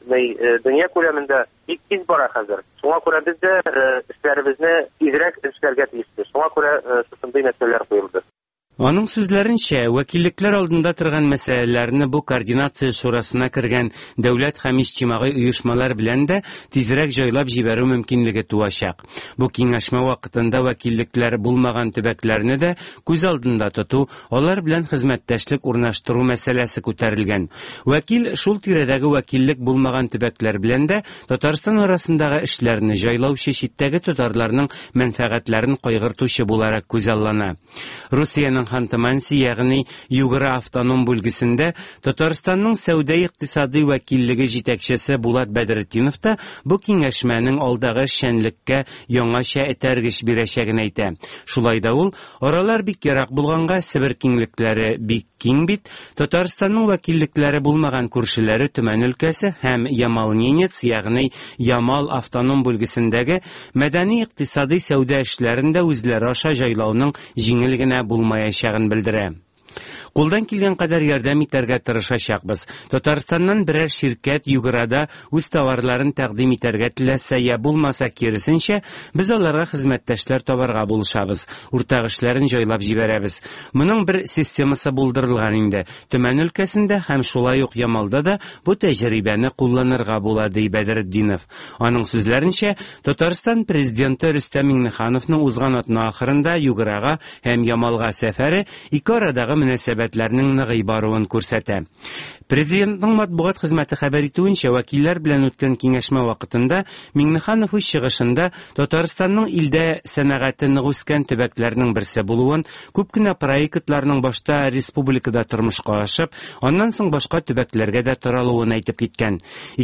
дөнья күләмендә бик тиз бара хәзер. Шуңа күрә без дә эшләребезне тизрәк эшләргә тиешбез. Шуңа күрә шундый мәсьәләләр куелды. Аның сүзләренчә, вәкиллекләр алдында торган мәсьәләләрне бу координация шурасына кергән дәүләт һәм иҗтимагый оешмалар белән дә тизрәк җайлап җибәрү мөмкинлеге туачак. Бу киңәшмә вакытында вәкиллекләр булмаган төбәкләрне дә күз алдында тоту, алар белән хезмәттәшлек урнаштыру мәсьәләсе күтәрелгән. Вәкил шул тирәдәге вәкиллек булмаган төбәкләр белән дә Татарстан арасындагы эшләрне җайлаучы читтәге татарларның мәнфәгатьләрен кайгыртучы буларак күзаллана. Русиянең Ханты-Манси, ягъни Югра автоном бүлгесендә Татарстанның сәүдә-икътисади вәкиллеге җитәкчесе Булат Бәдретдинов та бу киңәшмәнең алдагы эшчәнлеккә яңача этәргеч бирәчәген әйтә. Шулай да ул, аралар бик ярак булганга, Себер киңлекләре бик киң бит, Татарстанның вәкиллекләре булмаган күршеләре Төмән өлкәсе һәм Ямал-Ненец, ягъни Ямал автоном бүлгесендәге мәдәни-икътисади сәүдә эшләрендә үзләре аша җайлауның җиңел генә булмаячагын белдерә. Кулдан килгән кадәр ярдәм итәргә тырышачакбыз. Татарстаннан берәр ширкәт Юграда үз товарларын тәкъдим итәргә теләсә, я булмаса киресенчә, без аларга хезмәттәшләр табарга булышабыз. Уртак эшләрен җайлап җибәрәбез. Моның бер системасы булдырылган инде. Төмән өлкәсендә һәм шулай ук Ямалда да бу тәҗрибәне кулланырга була, ди Бәдретдинов. Аның сүзләренчә, Татарстан президенты Рөстәм Миңнехановның узган атна ахырында Юграга һәм Ямалга сәфәре ике арадагы мөнәсәбәтләрнең ныгый баруын күрсәтә. Президентның матбугат хезмәте хәбәр итүенчә, вәкилләр белән үткән киңәшмә вакытында Миңнеханов үз чыгышында Татарстанның илдә сәнәгате нык үскән төбәкләрнең берсе булуын, күп кенә проектларның башта республикада тормышка ашып, аннан соң башка төбәкләргә дә таралуын әйтеп киткән.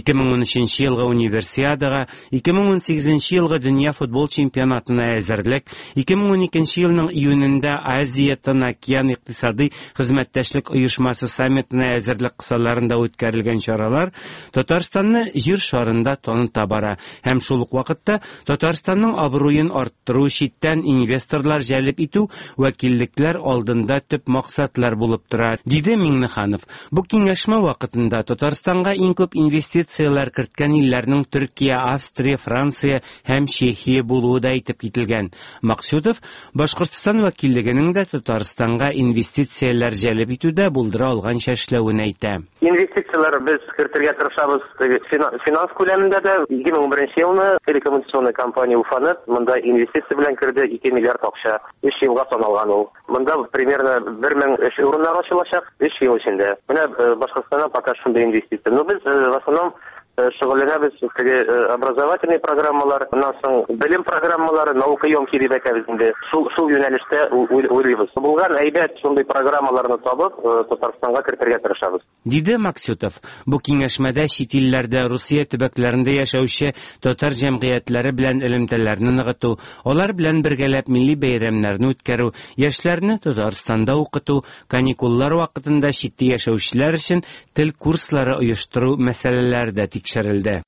2013 елгы универсиадага, 2018 елгы дөнья футбол чемпионатына әзерлек, 2012 елның июнендә Азия Тын-Океан икътисади хезмәттәшлек оешмасы саммитына әзерлек кысаларында үткәрелгән чаралар Татарстанны җир шарында таныта бара һәм шул ук вакытта Татарстанның абруен арттыру, читтән инвесторлар җәлеп итү вәкиллекләр алдында төп максатлар булып тора, диде Миңнеханов. Бу киңәшмә вакытында Татарстанга иң күп инвестициялар керткән илләрнең Төркия, Австрия, Франция һәм Чехия булуы да әйтеп кителгән. Максютов Башкортстан вәкиллегенең дә Татарстанга инвестиция инвестицияләр җәлеп итүдә булдыра алганча эшләвен әйтә. Инвестициялар без кертергә тырышабыз финанс күләмендә дә. 2011 елны телекоммуникацион компания Уфаны монда инвестиция белән керде 2 миллиард акча. 3 елга саналган ул. Монда примерно 1000 эш урыннары ачылачак 3 ел эчендә. Менә Башкортстаннан пока шундый инвестиция. Но без в основном шөгыльләнәбез образовательный программалар, аннан соң белем программалары, наука ёмкий дип әйтәбез инде. Шул юнәлештә уйлыйбыз. Булган әйбәт шундый программаларны табып, Татарстанга кертергә тырышабыз. Диде Максютов. Бу киңәшмәдә чит илләрдә, Русия төбәкләрендә яшәүче татар җәмгыятьләре белән элемтәләрне ныгыту, алар белән бергәләп милли бәйрәмнәрне үткәрү, яшьләрне Татарстанда укыту, каникуллар вакытында читтә яшәүчеләр өчен тел курслары оештыру мәсьәләләре дә тикшерелде.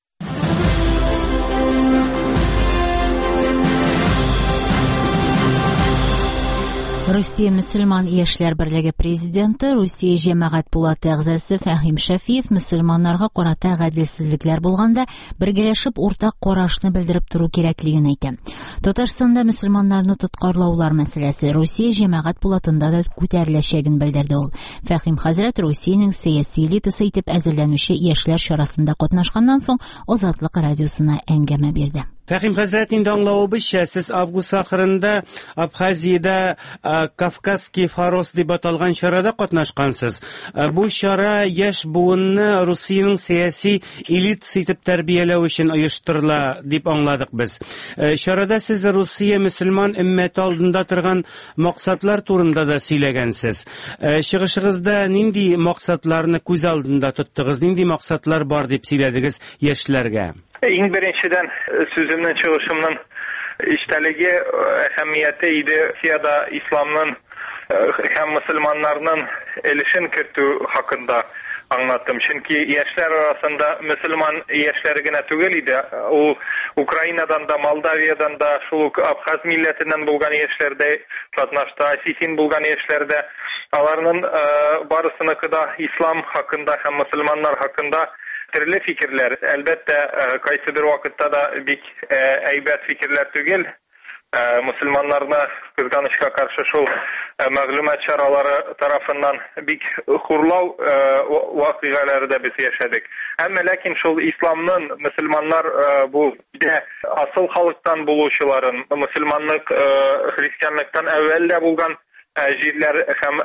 Россия мөселман яшьләр берлеге президенты, Россия җәмәгать булаты әгъзасы Фәһим Шәфиев мөселманнарга карата гаделсезлекләр булганда бергәләшеп уртак карашны белдереп туру кирәклеген әйтә. Татарстанда мөселманнарны тоткарлаулар мәсьәләсе Россия җәмәгать булатында да күтәреләчәген белдерде ул. Фәһим хәзрәт Россиянең сәяси элитасы итеп әзерләнүче яшьләр чарасында катнашканнан соң Азатлык радиосына әңгәмә бирде. Фәһим хәзрәт, инде аңлавыбызча, сез август ахырында Абхазиядә Кавказский форос дип аталган чарада катнашкансыз. Бу чара яшь буынны Россиянең сәяси элитасы итеп тәрбияләү өчен оештырыла дип аңладык без. Чарада сез Россия мөселман өммәте алдында торган максатлар турында да сөйләгәнсез. Чыгышыгызда нинди максатларны күз алдында тоттыгыз, нинди максатлар бар дип сөйләдегез яшьләргә? Иң беренчедән сүземнең чыгышымның иштәлеге әһәмияте иде Россиядә исламның һәм мөселманнарның элешен кертү хакында аңлаттым. Чөнки яшьләр арасында мөселман яшьләре генә түгел иде. Ул Украинадан да, Молдавиядан да, шул ук Абхаз милләтеннән булган яшьләр дә катнашты, осетин булган яшьләр дә. Аларның барысыныкы да ислам хакында һәм мөселманнар хакында төрле фикерләр. Әлбәттә, кайсы бер вакытта да бик әйбәт фикерләр түгел. Мөселманнарны кызганычка каршы шул мәгълүмат чаралары тарафыннан бик хурлау вакыйгалары да без яшәдек. Әмма ләкин шул исламның мөселманнар бу асыл халыктан булучыларын, мөселманлык христианлыктан әввәлдә булган җирләр һәм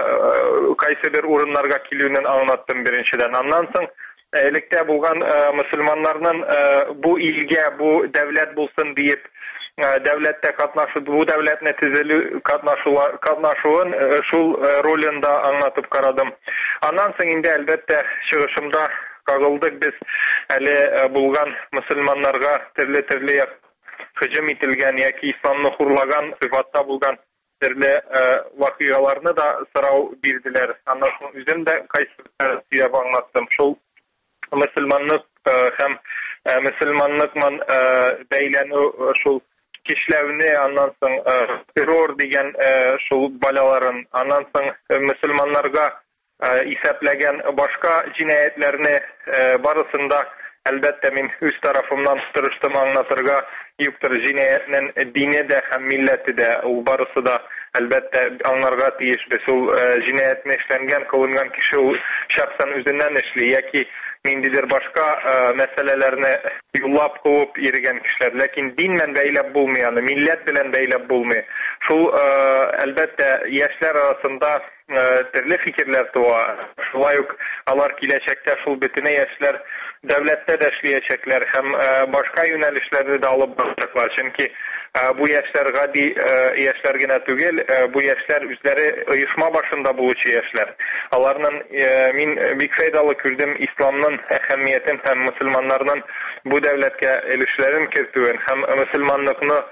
кайсы бер урыннарга килүен аңлаттым беренчедән. Аннан соң электә булган мөселманнарның бу илгә, бу дәүләт булсын диеп, дәүләттә катнашу, бу дәүләтне төзелү катнашуын шул ролен да аңлатып карадым. Аннан соң инде әлбәттә чыгышымда кагылдык без әле булган мөселманнарга төрле һөҗүм ителгән яки исламны хурлаган сыйфатта булган төрле вакыйгаларны да сорау бирделәр. Аннан соң үзем дә кайсы сөйләп аңлаттым. Шул мөселманлык һәм мөселманлыкман бәйләнү шул кишләүне, аннан соң террор дигән шул балаларын, аннан соң мөселманнарга исәпләгән башка җинаятьләрне барысында әлбәттә мин үз тарафымнан тырыштым аңлатырга. Юктыр, җинаятьнең дине дә һәм милләте дә, ул барысы да әлбәттә аңларга тиеш. Без ул җинаятьне эшләнгән, кылынган кеше ул шәхсән үзеннән эшли, яки ниндидер башка мәсьәләләрне юллап куып йөргән кешеләр. Ләкин дин белән бәйләп булмый, аны милләт белән бәйләп булмый. Шул әлбәттә яшьләр арасында төрле фикерләр туа. Шулай ук алар киләчәктә шул бөтенләй яшьләр дәүләттә дә эшләячәкләр һәм башка юнәлешләрне дә алып барачаклар. Чөнки бу яшьләр гади яшьләр генә түгел, бу яшьләр үзләре оешма башында булучы яшьләр. Аларның мин бик файдалы күрдем исламның әһәмиятен һәм мөселманнарның бу дәүләткә элешләрен кертүен һәм мөселманлыкны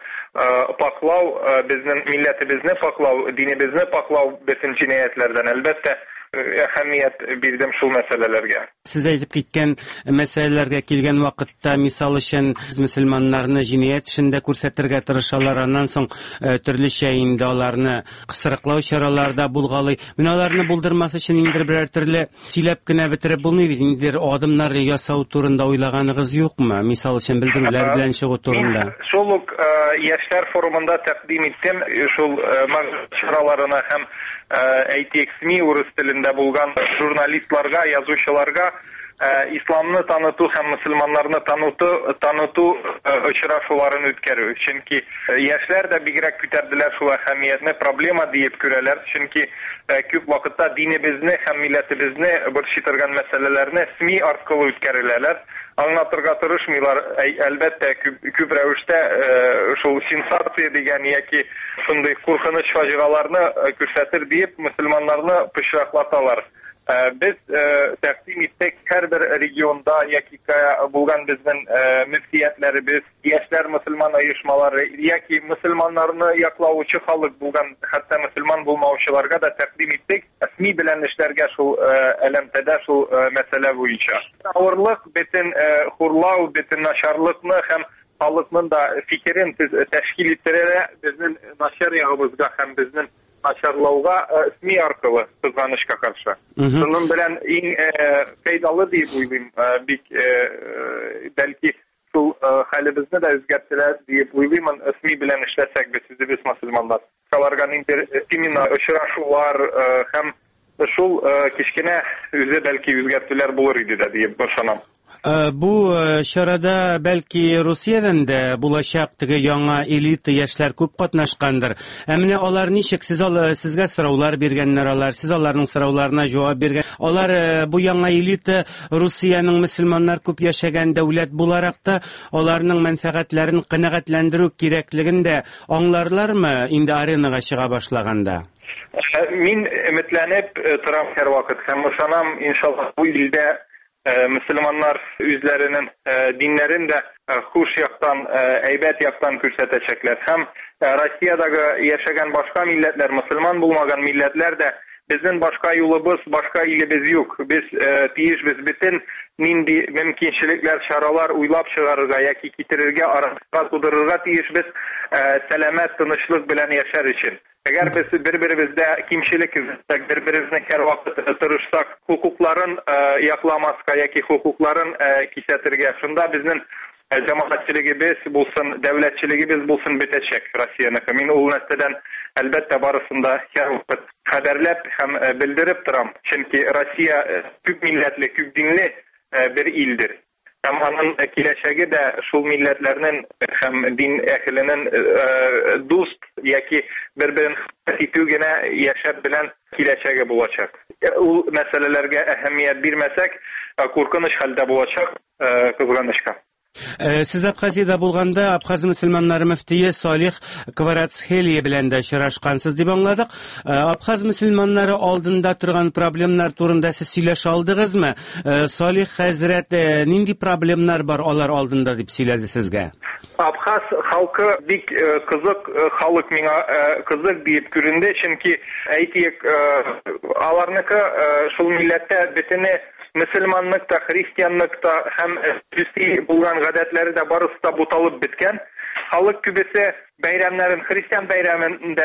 паклау, безнең милләтебезне паклау, динебезне паклау бөтен җинаятьләрдән. Әлбәттә, әһәмият бирдем шул мәсьәләләргә. Сез әйтеп киткән мәсьәләләргә килгән вакытта, мисал өчен, мөселманнарны җинаять эшендә күрсәтергә тырышалар, аннан соң төрлечә инде аларны кысрыклау чараларда булгалый. Менә аларны булдырмас өчен инде берәр төрле сөйләп кенә бетереп булмый бит. Инде адымнар ясау турында уйлаганыгыз юкмы? Мисал өчен белдерүләр белән чыгу турында. Шул ук яшьләр форумында тәкъдим иттем, шул чараларына һәм әйтик СМИ урыс телендә булган журналистларга, язучыларга исламны таныту һәм мөселманнарны таныту очрашуларын үткәрү. Чөнки яшьләр дә бигрәк күтәрделәр шул әһәмиятне, проблема дип күрәләр. Чөнки күп вакытта динебезне һәм милләтебезне борчытырган мәсьәләләрне СМИ аркылы үткәреләләр. Аңлатырга тырышмыйлар. Әлбәттә, күп рәвештә шул сенсация дигән яки шундый куркыныч фаҗигаларны күрсәтер дип мөселманнарны пычраклаталар. Без тәкъдим иттек һәрбер регионда яки булган безнең мөфтиятләребез, яшьләр мөселман оешмалары яки мөселманнарны яклаучы халык булган, хәтта мөселман булмаучыларга да тәкъдим иттек. СМИ белән эшләргә шул әлемтәдә шул мәсьәлә буенча. Авырлык, бөтен хурлау, бөтен начарлыкны һәм халыкның да фикерен тәшкил иттерә безнең начар ягыбызга һәм безнең начарлауга СМИ аркылы кызганычка каршы. Шуның белән иң файдалы дип уйлыйм, бик бәлки шул хәлебезне дә үзгәртәләр дип уйлыйм, СМИ белән эшләсәк без үзебез мөселманнар. Аларга именно очрашулар һәм шул кичкенә үзе бәлки үзгәртүләр булыр иде дә дип ышанам. Бу чарада бәлки Русиядән дә булачак теге яңа элита яшьләр күп катнашкандыр. Менә алар ничек сезгә сораулар биргәннәр, алар сез аларның сорауларына җавап биргән. Алар бу яңа элита Русиянең мөселманнар күп яшәгән дәүләт буларак та аларның мәнфәгатьләрен канәгатьләндерү кирәклеген дә аңларлармы инде аренага чыга башлаганда? Мин өметләнеп торам һәр вакыт һәм ышанам, иншаллах бу илдә мөселманнар үзләренең диннәрен дә хуш яктан, әйбәт яктан күрсәтәчәкләр. Һәм Россиядагы яшәгән башка милләтләр, мөселман булмаган милләтләр дә безнең башка юлыбыз, башка илебез юк. Без тиешбез бөтен нинди мөмкинчелекләр, чаралар уйлап чыгарырга яки китерергә, арага тудырырга тиешбез сәламәт, тынычлык белән яшәр өчен. Әгәр без бер-беребездә кимчелек итсәк, бер-беребезне һәр вакыт тырышсак, хукукларын якламаска яки хукукларын кисәтергә, шунда безнең җәмәгатьчелегебез булсын, дәүләтчелегебез булсын бетәчәк Россиянеке. Мин ул нәрсәдән әлбәттә барысында һәр вакыт хәбәрләп һәм белдереп торам. Чөнки Россия күп милләтле, күп динле бер илдер. Һәм аның киләчәге дә шул милләтләрнең һәм дин әһленең дуст яки бер-берен итү генә яшәп белән киләчәге булачак. Ул мәсьәләләргә әһәмият бирмәсәк, куркыныч хәлдә булачак, кызганычка. Сез Абхазиядә булганда Абхаз мөселманнары мөфтие Салих Кварацхелия белән дә очрашкансыз дип аңладык. Абхаз мөселманнары алдында торган проблемалар турында сез сөйләшә алдыгызмы? Салих хәзрәт, нинди проблемалар бар алар алдында дип сөйләде сезгә? Абхаз халкы бик кызык халык, миңа кызык дип күренде, чөнки әйтик, аларныкы шул милләттә бөтене мөселманлыкта, христианлыкта һәм христи булган гадәтләре дә барысы да буталып беткән. Халык күбесе бәйрәмнәрен, христиан бәйрәмендә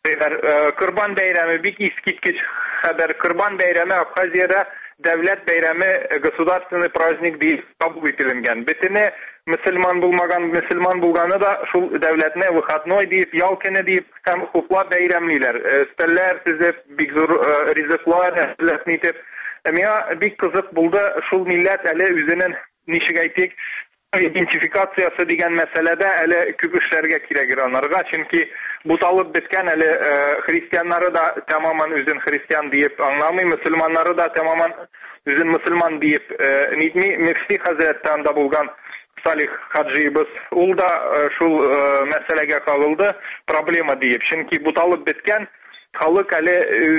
Корбан бәйрәме бик искиткеч хәбәр. Корбан бәйрәме Абхазиядә дәүләт бәйрәме, государственный праздник дип кабул ителгән. Бөтене мөселман булганы да шул дәүләтне выходной дип, ял көне дип һәм хуплап бәйрәмлиләр. Стәлләр төзеп, бик зур ризыклар итеп. Миңа бик кызык булды шул милләт әле үзенең ничек әйтик, идентификациясы дигән мәсьәләдә әле күп эшләргә кирәк ираннарга, чөнки буталып беткән әле христианнары да тәмаман үзен христиан дип аңламый, мөселманнары да тәмаман үзен мөселман дип нитми. Мөфти хәзрәттән да булган Салих хаджибыз, ул да шул мәсьәләгә кагылды, проблема дип, чөнки буталып беткән халык әле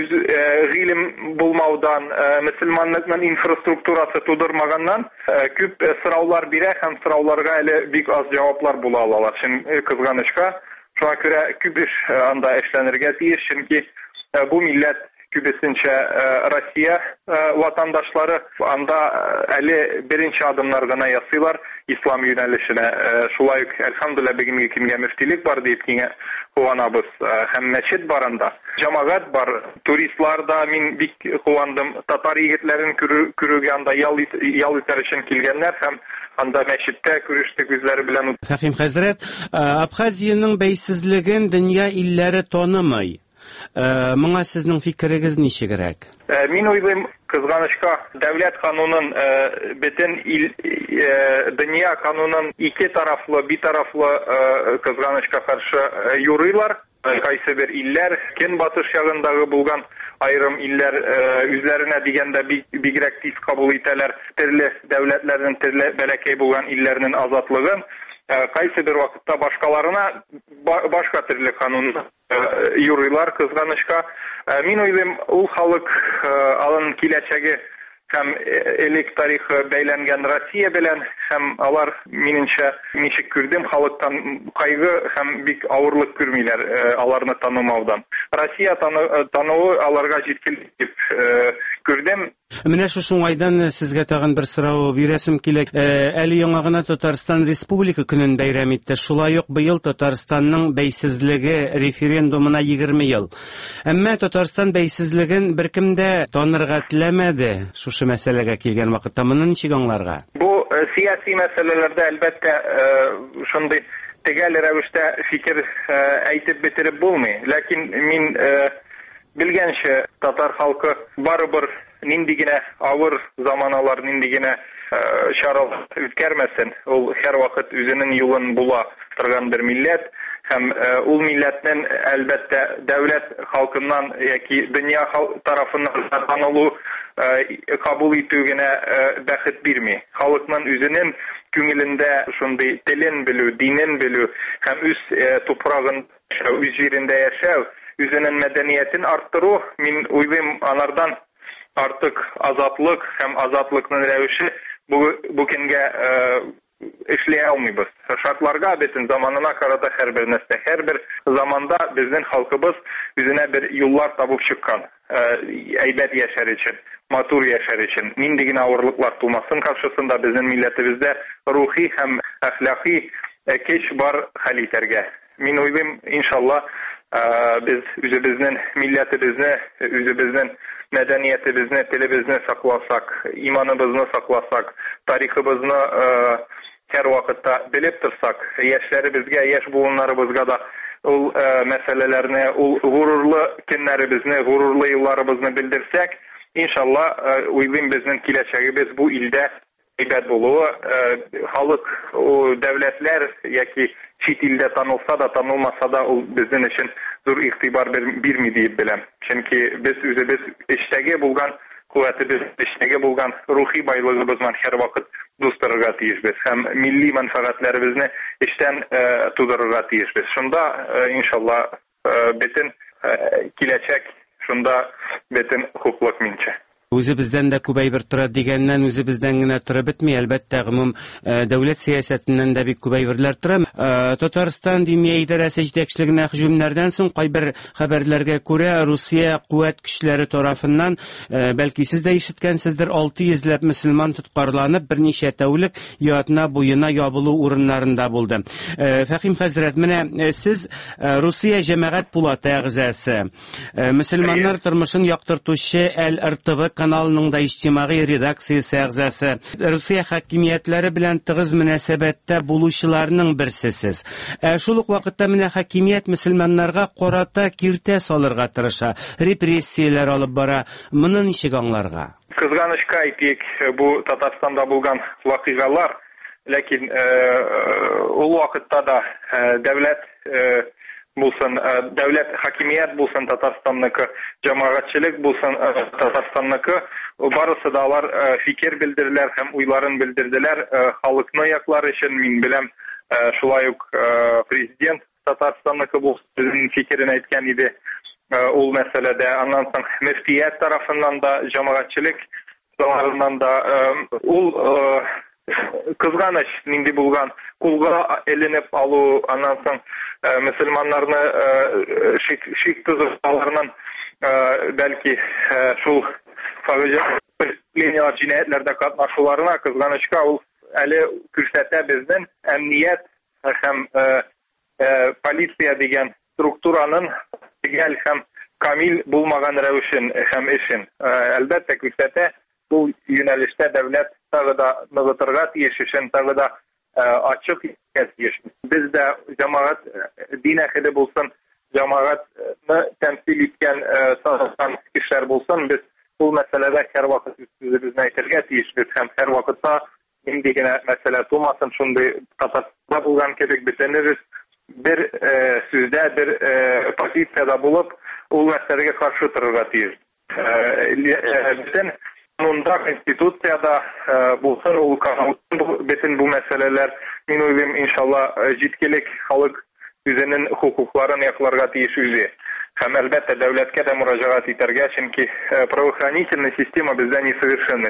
гыйлем булмаудан, мөселманлыкның инфраструктурасы тудырмаганнан күп сораулар бирә һәм сорауларга әле бик аз җаваплар була алалар. Кызганычка, шуңа күрә күп эш анда эшләнергә тиеш, чөнки бу милләт күбесенчә Россия ватандашлары, анда әле беренче адымнар гына ясыйлар ислам юнәлешенә. Шулай ук әлхәмдүлилләh бүгенге көнгә мөфтилек бар дип куанабыз. Һәм мәчет бар анда, җәмәгать бар, туристлар да, мин бик куандым. Татар егетләрен күрүгә анда ял итәр өчен килгәннәр һәм анда мәчеттә күрештек үзләре белән. Фәһим хәзрәт, Абхазияның бәйсезлеген дөнья илләре танымый. Моңа сезнең фикерегез ничегрәк? Мин уйлыйм, кызганычка, дәүләт канунын, бөтен дөнья канунын ике тарафлы, битарафлы кызганычка каршы юрыйлар. Кайсы бер илләр, көнбатыш ягындагы булган айрым илләр үзләренә дигәндә бигрәк тиз кабул итәләр төрле дәүләтләрнең төрле бәләкәй булган илләрнең азатлыгын. Кайсы бер вакытта башкаларына башка төрле канун юрыйлар кызганычка. Мин уйлыйм, ул халык алын киләчәге һәм элек тарихы бәйләнгән Россия белән, һәм алар минемчә ничек күрдем, халыктан кайгы һәм бик авырлык күрмиләр аларны танымаудан. Россия тануы аларга җиткелек дип күрдем. Менә шушы уңайдан сезгә тагын бер сорау бирәсем килә. Әле яңа гына Татарстан Республика көнен бәйрәм итте. Шулай ук быел Татарстанның бәйсезлеге референдумына 20 ел. Әмма Татарстан бәйсезлеген беркем дә танырга теләмәде. Шушы мәсьәләгә килгән вакытта моны ничек аңларга? Бу сияси мәсьәләләрдә әлбәттә шундый төгәл рәвештә фикер әйтеп бетереп булмый. Ләкин мин белгәнчә татар халкы барыбер нинди генә авыр заманалар, нинди генә чаралар үткәрмәсен, ул һәр вакыт үзенең юлын була торган бер милләт, һәм ул милләтнең әлбәттә дәүләт халкыннан яки дөнья тарафыннан танылу кабул итү генә бәхет бирми. Халыкның үзенең күңелендә шундый телен белү, динен белү һәм үз тупрагын, үз җирендә яшәү, үзенең мәдәниятен арттыру, мин уйлыйм, анардан артык азатлык һәм азатлыкның рәвеше бу көнгә эшләй алмыйбыз. Шартларга бөтен заманына карата һәрбер нәрсә, һәрбер заманда безнең халкыбыз үзенә бер юллар табып чыккан. Әйбәт яшәр өчен, матур яшәр өчен, нинди генә авырлыклар тумасын каршысында безнең милләтебездә рухи һәм әхлакый көч бар хәл итәргә. Мин уйлыйм, иншалла, biz үзебезнең милләтебезне, үзебезнең мәдәниятебезне, телебезне сакласак, иманыбызны сакласак, тарихыбызны һәр вакытта белеп торсак, яшьләребезгә, яшь буыннарыбызга да ул мәсьәләләрне, ул гурурлы көннәребезне, гурурлы елларыбызны белдерсәк, иншалла, уйлыйм, безнең киләчәгебез бу илдә әйбәт булуы, халык, дәүләтләр яки чит илдә танылса да, танылмаса да, ул безнең өчен зур игътибар бирми дип беләм. Чөнки без үзебез эчтәге булган куәтебез, эчтәге булган рухи байлыгыбызны һәр вакыт дустырырга тиешбез һәм милли мәнфәгатьләребезне эчтән тудырырга тиешбез. Шунда, иншалла, бөтен киләчәк, шунда бөтен хуклык минчә. Үзебездән дә күп әйбер тора дигәннән үзебездән генә торып бетми, әлбәттә гомум дәүләт сиясәтеннән дә бик күп әйберләр тора. Татарстан дини идарәсе җитәкчелегенә һөҗүмнәрдән соң кайбер хәбәрләргә күрә Русия куәт көчләре тарафыннан, бәлки сез дә ишеткәнсездер, 600 ләп мөселман тоткарланып, берничә тәүлек ятна буена ябылу урыннарында булды. Фәһим хәзрәт, менә сез Русия җәмәгать пулаты әгъзасы, мөселманнар тормышын яктыртучы Әл-Иртиб каналының да иҗтимагый редакциясе әгъзасы, Русия хакимиятләре белән тыгыз мөнәсәбәттә булучыларның берсесез. Шул ук вакытта менә хакимият мөселманнарга карата киртә салырга тырыша, репрессияләр алып бара. Моны ничек аңларга? Кызганычка әйтик, бу Татарстанда булган вакыйгалар, ләкин ул вакытта да дәүләт булсын, дәүләт хакимият булсын Татарстанныкы, җәмәгатьчелек булсын Татарстанныкы, барысы да алар фикер белдерделәр һәм уйларын белдерделәр халыкны яклар өчен. Мин беләм, шулай ук президент Татарстанныкы булсын фикерен әйткән иде ул мәсьәләдә. Аннан соң мөфтият тарафыннан да, җәмәгатьчелек тарафыннан да ул кызганыч нинди булган, кулга эленеп алу, аннан соң мөселманнарны шик тузыкларыннан бәлки шул преступлениялар, җинаятьләрдә катнашуларына кызганычка ул әле күрсәтә безнең әмният һәм полиция дигән структураның төгәл һәм камил булмаган рәвешен һәм эшен. Әлбәттә күрсәтә, бу юнәлештә дәүләт тагы да ныгытырга тиеш, эшен тагы да ачык итәргә тиеш. Без дә җәмәгать дин әһеле булсын, җәмәгатьне тәмсил иткән сагынган кешеләр булсын, без бу мәсьәләдә һәр вакыт үзебезне әйтергә тиешбез һәм һәр вакытта нинди генә мәсьәлә тумасын, шундый Татарстанда булган кебек бөтенебез бер сүздә, бер позициядә булып, ул мәсьәләгә каршы торырга тиеш. Бөтен канунда, конституцияда булсын, ул бөтен бу мәсьәләләр, мин уйлыйм, иншалла, җиткелек халык үзенең хукукларын якларга тиеш үзе. Һәм әлбәттә дәүләткә дә мөрәҗәгать итәргә, чөнки правоохранительная система бездә несовершенна.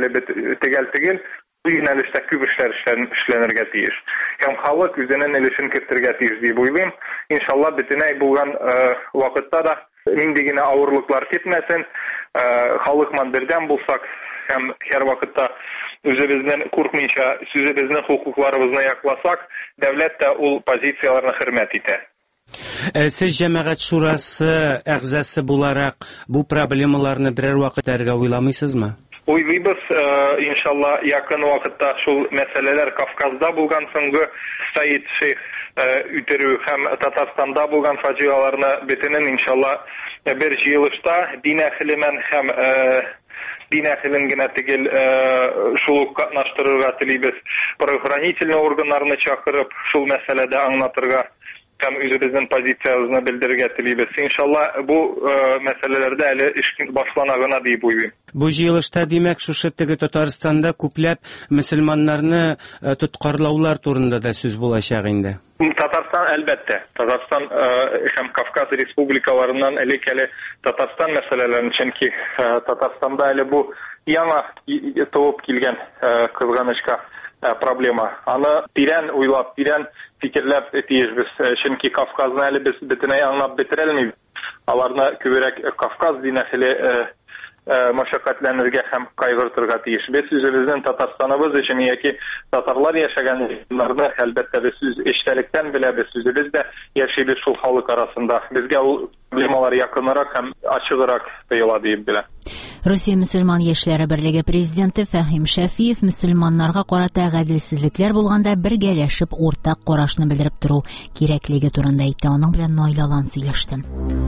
Төгәл түгел, бу юнәлештә күп эшләр эшләнергә тиеш. Һәм халык үзенең өлешен кертергә тиеш дип уйлыйм. Иншалла, бөтенләй булган вакытта да нинди генә авырлыклар китмәсен, халыкман бердәм булсак һәм һәр вакытта үзебезнең куркмыйча, сүзебезнең хукукларыбызны якласак, дәүләт тә ул позицияларны хөрмәт итә. Сез җәмәгать шурасы әгъзасы буларак бу проблемаларны берәр вакыт әргә уйламыйсызмы? Уйлыйбыз, иншалла, якын вакытта шул мәсьәләләр Кавказда булган соңгы Саид Шейх үтерү һәм Татарстанда булган фаҗигаларны бөтенен иншалла бер җыелышта дин әһелемен һәм дин әһелен генә түгел шул ук катнаштырырга телибез. Правоохранительный органнарны чакырып шул мәсьәләдә аңлатырга һәм үзебезнең позициябызны белдерергә телибез. Иншалла, бу мәсьәләләрдә әле эш башлана гына дип уйлыйм. Бу җыелышта, димәк, шушы теге Татарстанда күпләп мөселманнарны тоткарлаулар турында да сүз булачак инде. Татарстан, әлбәттә. Татарстан һәм Кавказ республикаларыннан элек әле Татарстан мәсьәләләрен, чөнки Татарстанда әле бу яңа туып килгән кызганычка проблема. Аны тирән уйлап, тирән фикерләп тиешбез, чөнки Кавказны әле без бөтенләй аңлап бетерә алмыйбыз. Аларны күбрәк Кавказ дин әһеле мәшәкатьләнергә һәм кайгыртырга тиеш. Без үзебезнең Татарстаныбыз өчен яки татарлар яшәгән җирләрне әлбәттә без үз эчтәлектән беләбез, үзебез дә яшибез шул халык арасында. Безгә ул проблемалар якынрак һәм ачыграк тоела дип белә. Россия мөселман яшьләре берлеге президенты Фәһим Шәфиев мөселманнарга карата гаделсезлекләр булганда бергәләшеп уртак карашны белдереп тору кирәклеге турында әйтте. Аның белән Наилалан сөйләште.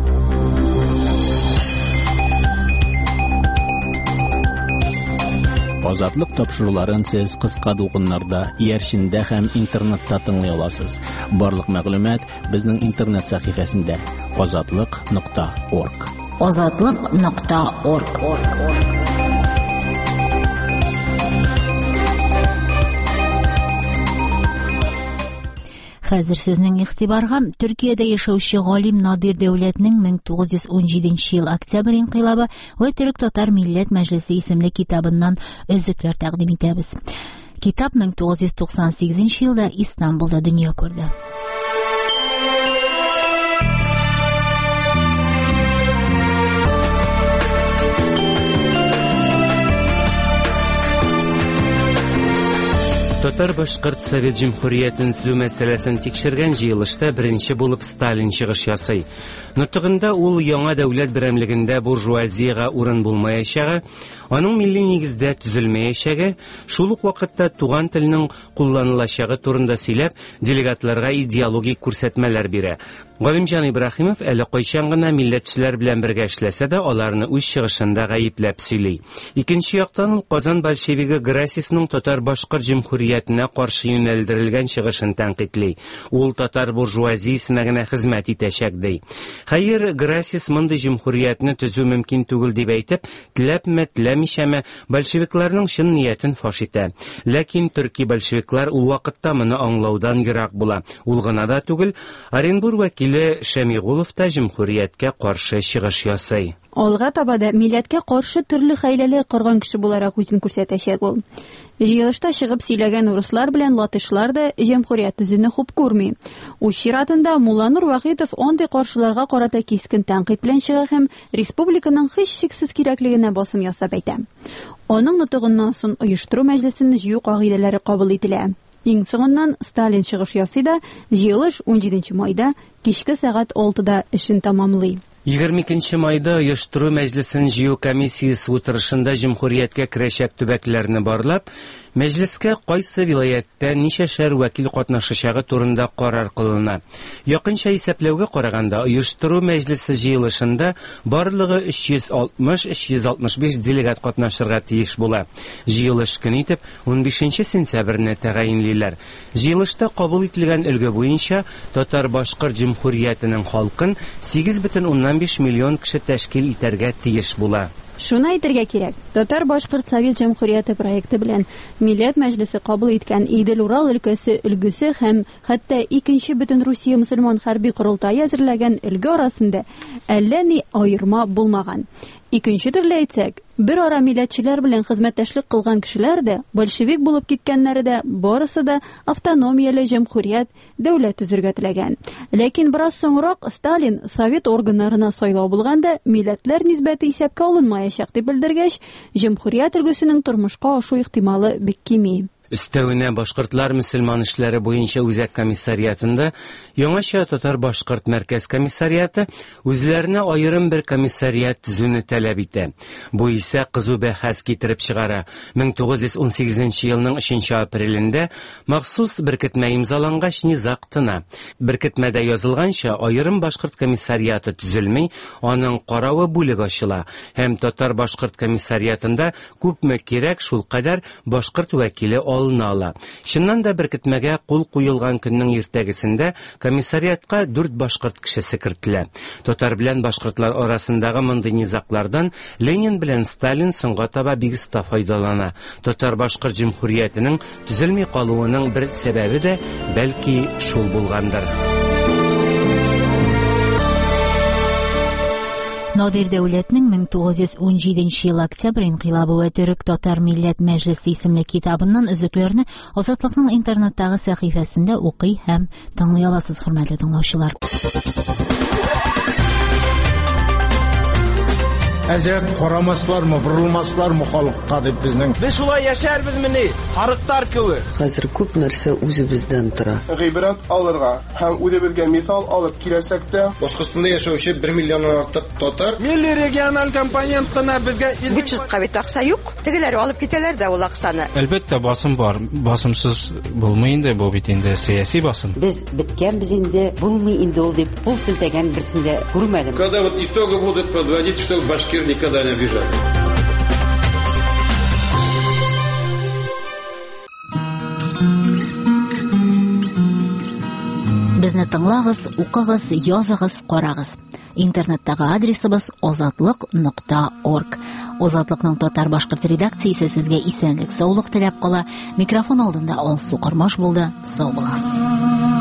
Азатлык тапшыруларын сез кыска дулкыннарда, иярчендә һәм интернетта тыңлый аласыз. Барлык мәгълүмат безнең интернет сәхифәсендә azatlyk.org. azatlyk.org. Хәзер сезнең игътибарга Төркиядә яшәүче галим Надир Дәүләтнең 1917 ел октябрь инкыйлабы ва Төрек-Татар Милләт Мәҗлесе исемле китабыннан өзекләр тәкъдим итәбез. Китап 1998 елда Истанбулда дөнья күрде. Татар-Башкорт Совет Җөмһүриятен төзү мәсьәләсен тикшергән җыелышта беренче булып Сталин чыгыш ясый. Нутыгында ул яңа дәүләт берәмлегендә буржуазиягә урын булмаячагы, аның милли нигездә төзелмәячәге, шул ук вакытта туган теленең кулланылачагы турында сөйләп, делегатларга идеологик күрсәтмәләр бирә. Галимҗан Ибраһимов әле кайчан гына милләтчеләр белән бергә эшләсә дә, аларны үз чыгышында гаепләп сөйли. Икенче яктан ул Казан большевиге Грасисның Татар-Башкорт Җөмһүриятенә каршы юнәлдерелгән чыгышын тәнкыйтьли. Ул татар буржуазиясенә генә хезмәт итәчәк ди. Хәер, Грасис мондый җөмһүриятне төзү мөмкин түгел дип әйтеп, теләпме-теләмичәме большевикларның чын ниятен фаш итә. Ләкин төрки большевиклар ул вакытта моны аңлаудан ерак була. Ул гына да түгел, Оренбур вәкиле Шәмигулов та җөмһүрияткә каршы чыгыш ясый. Алга таба да милләткә каршы төрле хәйләле корган кеше буларак үзен күрсәтәчәк ул. Җыелышта чыгып сөйләгән урыслар белән латышлар да җәмгыять төзүне хуп күрми. Үз чиратында Мулланур Вахитов андый каршыларга карата кискен тәнкыйть белән чыга һәм республиканың һичшиксез кирәклегенә басым ясап әйтә. Аның нутыгыннан соң оештыру мәҗлесен җыю кагыйдәләре кабул ителә. Иң соңыннан Сталин чыгыш ясый да, җыелыш 17 майда кичке сәгать 6-да эшен тамамлый. 22 майда оештыру мәҗлесен җыю комиссиясе утырышында җөмһүрияткә керәчәк төбәкләрне барлап, мәҗлескә кайсы вилаяттә ничәшәр вәкил катнашачагы турында карар кылына. Якынча исәпләүгә караганда, оештыру мәҗлесе җыелышында барлыгы 360-365 делегат катнашырга тиеш була. Җыелыш көн итеп 15 сентябрьне тәгаенлиләр. Җыелышта кабул ителгән өлге буенча Татар-Башкорт җөмһүриятенең халкын 8,5 миллион кеше тәшкил итәргә тиеш була. Шуны әйтергә кирәк. Татар-Башкорт Совет Җөмһүрияте проекты белән Милләт Мәҗлесе кабул иткән Идел-Урал өлкәсе өлгесе һәм хәтта 2нче бөтен Русия мөселман хәрби корылтайы әзерләгән өлге арасында әллә ни аерма булмаган. Икенче төрле әйтсәк, бер ара милләтчеләр белән хезмәттәшлек кылган кешеләр дә, большевик булып киткәннәре дә, барысы да автономияле җөмһүрият, дәүләт төзергә теләгән. Ләкин бераз соңрак Сталин совет органнарына сайлау булганда, милләтләр нисбәте исәпкә алынмаячак дип белдергәч, җөмһүрият өлгесенең тормышка ашу ихтималы бик кими. Өстәвенә башкортлар мөселман эшләре буенча үзәк комиссариатында яңача Татар-Башкорт мәркәз комиссариаты үзләренә аерым бер комиссариат төзүне таләп итә. Бу исә кызу бәхәс китереп чыгара. 1918 елның 3 апрелендә махсус беркетмә имзалангач низак тына. Беркетмәдә язылганча аерым башкорт комиссариаты төзелми, аның каравы бүлек ачыла. Һәм Татар-Башкорт комиссариатында күпме кирәк шул кадәр башкорт вәкиле алына. Шуннан да беркетмәгә кул куелган көннең иртәгесендә комиссариатка 4 башкорт кешесе кертелә. Татар белән башкортлар арасындагы мондый низаклардан Ленин белән Сталин соңга таба бик оста файдалана. Татар-Башкорт җөмһүриятенең төзелми калуының бер сәбәбе дә бәлки шул булгандыр. Надир Дәүләтнең 1917 ел октябрь инкыйлабы ва Төрек Татар Милләт Мәҗлесе исемле китабыннан өзекләрне Азатлыкның интернеттагы сәхифәсендә укый һәм тыңлый аласыз, хөрмәтле тыңлаучылар. Әзрәк карамаслармы, борылмаслармы халыкка дип безнең. Без шулай яшәрбез мени, харыктар кебек. Хәзер күп нәрсә үзебездән тора. Гыйбрат алырга һәм үзебезгә мисал алып киләсәк тә, Башкортстанда яшәүче 1 миллионнан артык татар милли региональ компонент кына безгә бюджетка бит акча юк. Тегеләр алып китәләр дә ул акчаны. Әлбәттә басым бар. Басымсыз булмый инде, бу бит инде сиясәт басым. Без биткәнбез инде, булмый инде ул дип кул селтәгән берсендә күрмәдем. Когда вот итоги будут подводить, что башкир никогда не обижали. Безне тыңлагыз, укыгыз, языгыз, карагыз. Интернеттагы адресыбыз azatlык.org. Азатлыкның Татар-Башкорт редакциясе сезгә исәнлек, саулык теләп кала. Микрофон алдында Алсу Кырмаш булды. Сау булыгыз.